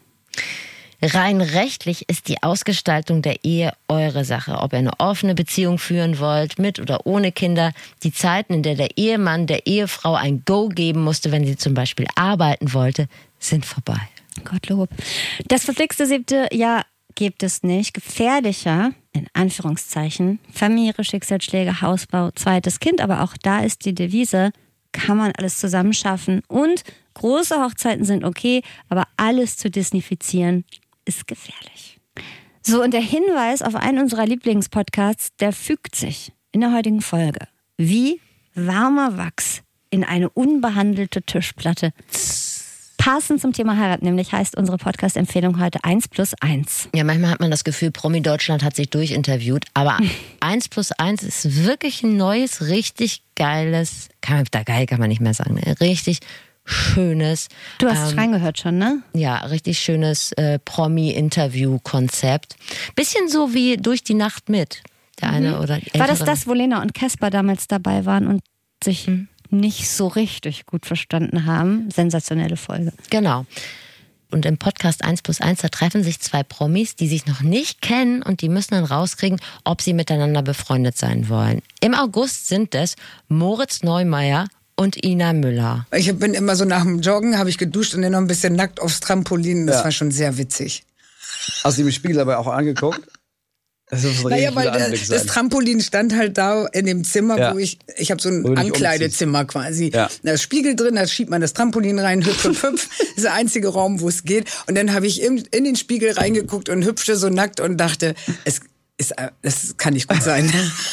Rein rechtlich ist die Ausgestaltung der Ehe eure Sache. Ob ihr eine offene Beziehung führen wollt, mit oder ohne Kinder. Die Zeiten, in der der Ehemann der Ehefrau ein Go geben musste, wenn sie zum Beispiel arbeiten wollte, sind vorbei. Gottlob. Das verflixte siebte Jahr gibt es nicht. Gefährlicher, in Anführungszeichen, Familie, Schicksalsschläge, Hausbau, zweites Kind. Aber auch da ist die Devise, kann man alles zusammenschaffen. Und große Hochzeiten sind okay, aber alles zu disnifizieren ist gefährlich. So, und der Hinweis auf einen unserer Lieblingspodcasts, der fügt sich in der heutigen Folge. Wie warmer Wachs in eine unbehandelte Tischplatte. Passend zum Thema Heirat, nämlich heißt unsere Podcast-Empfehlung heute eins plus eins. Ja, manchmal hat man das Gefühl, Promi Deutschland hat sich durchinterviewt, aber eins plus eins ist wirklich ein neues, richtig geiles, kann man, da geil kann man nicht mehr sagen, ne? Richtig schönes. Du hast ähm, reingehört schon, ne? Ja, richtig schönes äh, Promi-Interview-Konzept. Bisschen so wie Durch die Nacht mit. Der eine mhm. oder die War das Älteren. das, wo Lena und Caspar damals dabei waren und sich Mhm. nicht so richtig gut verstanden haben? Sensationelle Folge. Genau. Und im Podcast eins plus eins, da treffen sich zwei Promis, die sich noch nicht kennen und die müssen dann rauskriegen, ob sie miteinander befreundet sein wollen. Im August sind es Moritz Neumeier und Ina Müller. Ich bin immer so nach dem Joggen, habe ich geduscht und dann noch ein bisschen nackt aufs Trampolin. Das Ja. war schon sehr witzig. Hast du ihm im Spiegel dabei auch angeguckt? Das ist ein Naja, richtig weil guter der, Anblick das sein. Trampolin stand halt da in dem Zimmer, Ja. wo ich, ich habe so Wo ein du dich Ankleidezimmer quasi. Ja. Da ist Spiegel drin, da schiebt man das Trampolin rein, hüpf, hüpf, hüpf. Das ist der einzige Raum, wo es geht. Und dann habe ich in, in den Spiegel reingeguckt und hüpfte so nackt und dachte, es ist, das kann nicht gut sein.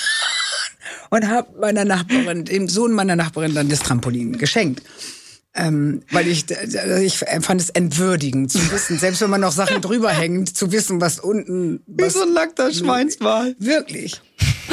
Und habe meiner Nachbarin, dem Sohn meiner Nachbarin, dann das Trampolin geschenkt. Ähm, weil ich, ich fand es entwürdigend zu wissen, selbst wenn man noch Sachen drüber hängt, zu wissen, was unten... Wie Was, so ein nackter Schweinswal. Wirklich.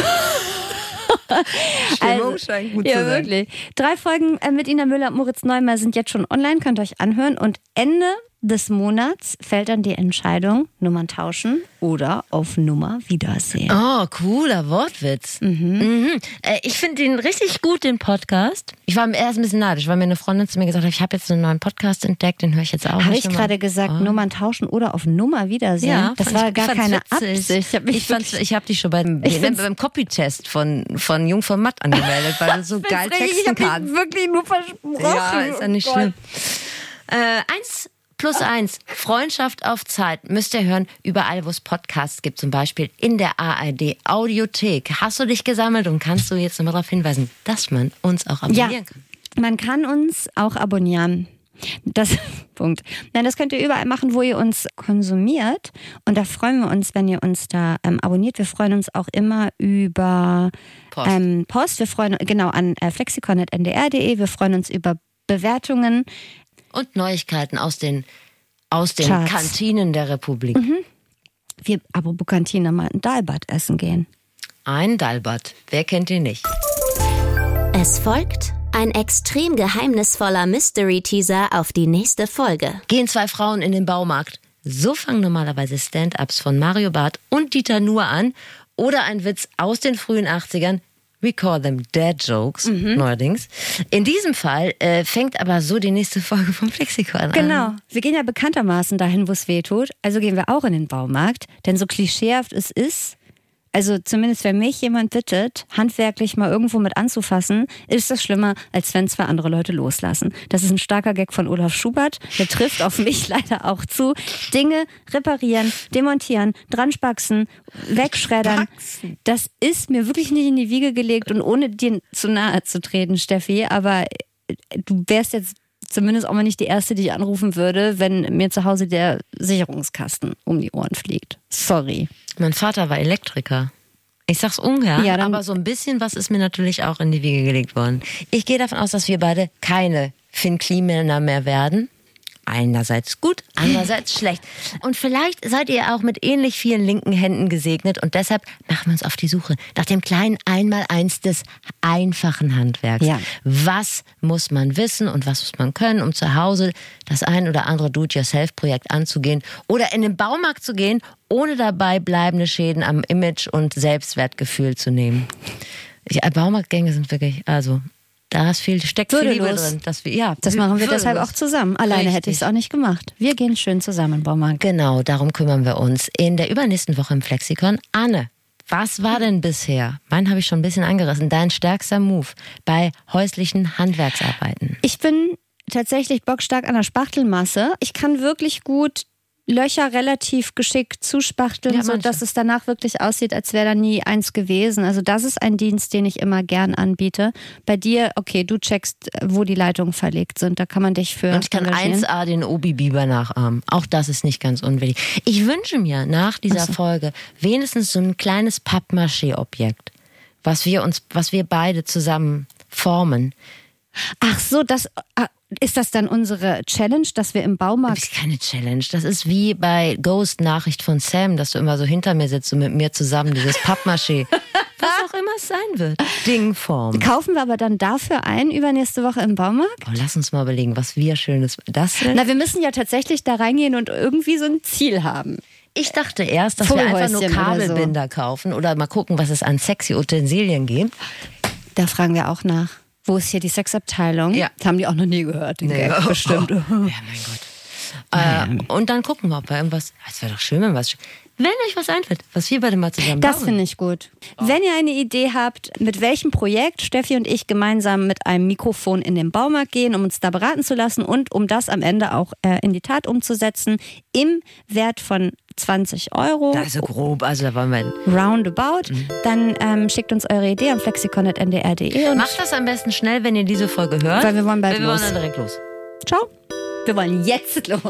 Also, scheint gut ja, zu sein. wirklich. Drei Folgen äh, mit Ina Müller und Moritz Neumeier sind jetzt schon online, könnt ihr euch anhören. Und Ende des Monats fällt dann die Entscheidung, Nummern tauschen oder auf Nummer Wiedersehen. Oh, cooler Wortwitz. Mhm. Mhm. Äh, ich finde den richtig gut, den Podcast. Ich war erst ein bisschen neidisch, weil mir eine Freundin zu mir gesagt hat, ich habe jetzt einen neuen Podcast entdeckt, den höre ich jetzt auch. Habe nicht ich immer. gerade gesagt, Oh. Nummern tauschen oder auf Nummer Wiedersehen? Ja, das fand war ich- gar ich fand's keine witzig. Absicht. Ich habe mich Ich, fand's- ich habe dich schon beim, Ich find's- beim Copytest von, von Jung von Matt angemeldet, weil du so geil ich texten habe kannst. mich wirklich nur versprochen. Ja, ist ja nicht Oh schlimm. Äh, eins Plus eins, Freundschaft auf Zeit, müsst ihr hören, überall, wo es Podcasts gibt, zum Beispiel in der A R D Audiothek. Hast du dich gesammelt und kannst du jetzt nochmal darauf hinweisen, dass man uns auch abonnieren ja, kann? Man kann uns auch abonnieren. Das Punkt. Nein, das könnt ihr überall machen, wo ihr uns konsumiert. Und da freuen wir uns, wenn ihr uns da ähm, abonniert. Wir freuen uns auch immer über Post. Ähm, Post. Wir freuen uns genau an äh, flexikon punkt n d r punkt d e. Wir freuen uns über Bewertungen. Und Neuigkeiten aus den, aus den Charts. Kantinen der Republik. Mhm. Wir, apropos Kantine, mal ein Dalbat essen gehen. Ein Dalbat. Wer kennt ihn nicht? Es folgt ein extrem geheimnisvoller Mystery-Teaser auf die nächste Folge. Gehen zwei Frauen in den Baumarkt. So fangen normalerweise Stand-Ups von Mario Barth und Dieter Nuhr an. Oder ein Witz aus den frühen achtzigern. We call them Dad Jokes, mhm. neuerdings. In diesem Fall äh, fängt aber so die nächste Folge vom Flexikon an. Genau. Wir gehen ja bekanntermaßen dahin, wo es weh tut. Also gehen wir auch in den Baumarkt. Denn so klischeehaft es ist, also zumindest wenn mich jemand bittet, handwerklich mal irgendwo mit anzufassen, ist das schlimmer, als wenn zwei andere Leute loslassen. Das ist ein starker Gag von Olaf Schubert. Der trifft auf mich leider auch zu. Dinge reparieren, demontieren, dran spaxen, wegschreddern. Spaxen. Das ist mir wirklich nicht in die Wiege gelegt und ohne dir zu nahe zu treten, Steffi. Aber du wärst jetzt zumindest auch mal nicht die Erste, die ich anrufen würde, wenn mir zu Hause der Sicherungskasten um die Ohren fliegt. Sorry. Mein Vater war Elektriker. Ich sag's ungern, ja, aber so ein bisschen was ist mir natürlich auch in die Wiege gelegt worden. Ich gehe davon aus, dass wir beide keine Finn-Klimänner mehr werden. Einerseits gut, andererseits schlecht. Und vielleicht seid ihr auch mit ähnlich vielen linken Händen gesegnet und deshalb machen wir uns auf die Suche nach dem kleinen Einmaleins des einfachen Handwerks. Ja. Was muss man wissen und was muss man können, um zu Hause das ein oder andere Do-it-yourself-Projekt anzugehen oder in den Baumarkt zu gehen, ohne dabei bleibende Schäden am Image und Selbstwertgefühl zu nehmen. Ich, Baumarktgänge sind wirklich, also... Da ist viel, steckt viel Liebe drin. Dass wir, ja, das machen wir würdelos. Deshalb auch zusammen. Alleine Richtig. Hätte ich es auch nicht gemacht. Wir gehen schön zusammen in den Baumarkt. Genau, darum kümmern wir uns in der übernächsten Woche im Flexikon. Anne, was war denn bisher, meinen habe ich schon ein bisschen angerissen, dein stärkster Move bei häuslichen Handwerksarbeiten? Ich bin tatsächlich bockstark an der Spachtelmasse. Ich kann wirklich gut Löcher relativ geschickt zuspachteln, ja, sodass es danach wirklich aussieht, als wäre da nie eins gewesen. Also das ist ein Dienst, den ich immer gern anbiete. Bei dir, okay, du checkst, wo die Leitungen verlegt sind. Da kann man dich für Und ich kann eins a den Obi-Biber nachahmen. Auch das ist nicht ganz unwichtig. Ich wünsche mir nach dieser so. Folge wenigstens so ein kleines Pappmaché-Objekt, was wir uns, was wir beide zusammen formen. Ach so, das... Ist das dann unsere Challenge, dass wir im Baumarkt... Das ist keine Challenge. Das ist wie bei Ghost Nachricht von Sam, dass du immer so hinter mir sitzt und mit mir zusammen dieses Pappmaché, was auch immer es sein wird, Dingform. Kaufen wir aber dann dafür ein, übernächste Woche im Baumarkt? Oh, lass uns mal überlegen, was wir Schönes... Das sind. Na, wir müssen ja tatsächlich da reingehen und irgendwie so ein Ziel haben. Ich dachte erst, dass wir einfach nur Kabelbinder oder so. kaufen oder mal gucken, was es an sexy Utensilien gibt. Da fragen wir auch nach. Wo ist hier die Sexabteilung? Ja. Das haben die auch noch nie gehört. Den nee. Gag, bestimmt. Oh. Ja, mein Gott. Äh, und dann gucken wir, ob wir irgendwas... Es wäre doch schön, wenn was... Wenn euch was einfällt, was wir beide mal zusammen Das finde ich gut. Oh. Wenn ihr eine Idee habt, mit welchem Projekt Steffi und ich gemeinsam mit einem Mikrofon in den Baumarkt gehen, um uns da beraten zu lassen und um das am Ende auch äh, in die Tat umzusetzen, im Wert von zwanzig Euro. Das ist so grob, also da wollen wir... Roundabout. Mhm. Dann ähm, schickt uns eure Idee an flexikon punkt n d r punkt d e. Macht das am besten schnell, wenn ihr diese Folge hört. Weil wir wollen bald wir los. Wir wollen dann direkt los. Ciao. Wir wollen jetzt los.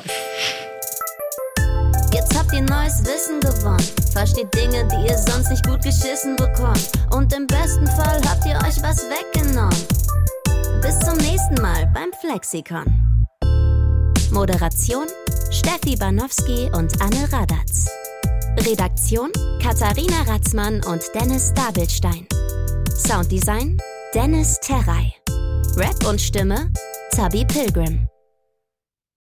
Jetzt habt ihr neues Wissen gewonnen. Versteht Dinge, die ihr sonst nicht gut geschissen bekommt. Und im besten Fall habt ihr euch was weggenommen. Bis zum nächsten Mal beim Flexikon. Moderation Steffi Banowski und Anne Radatz. Redaktion Katharina Ratzmann und Dennis Dabelstein. Sounddesign Dennis Terrey. Rap und Stimme Zabi Pilgrim.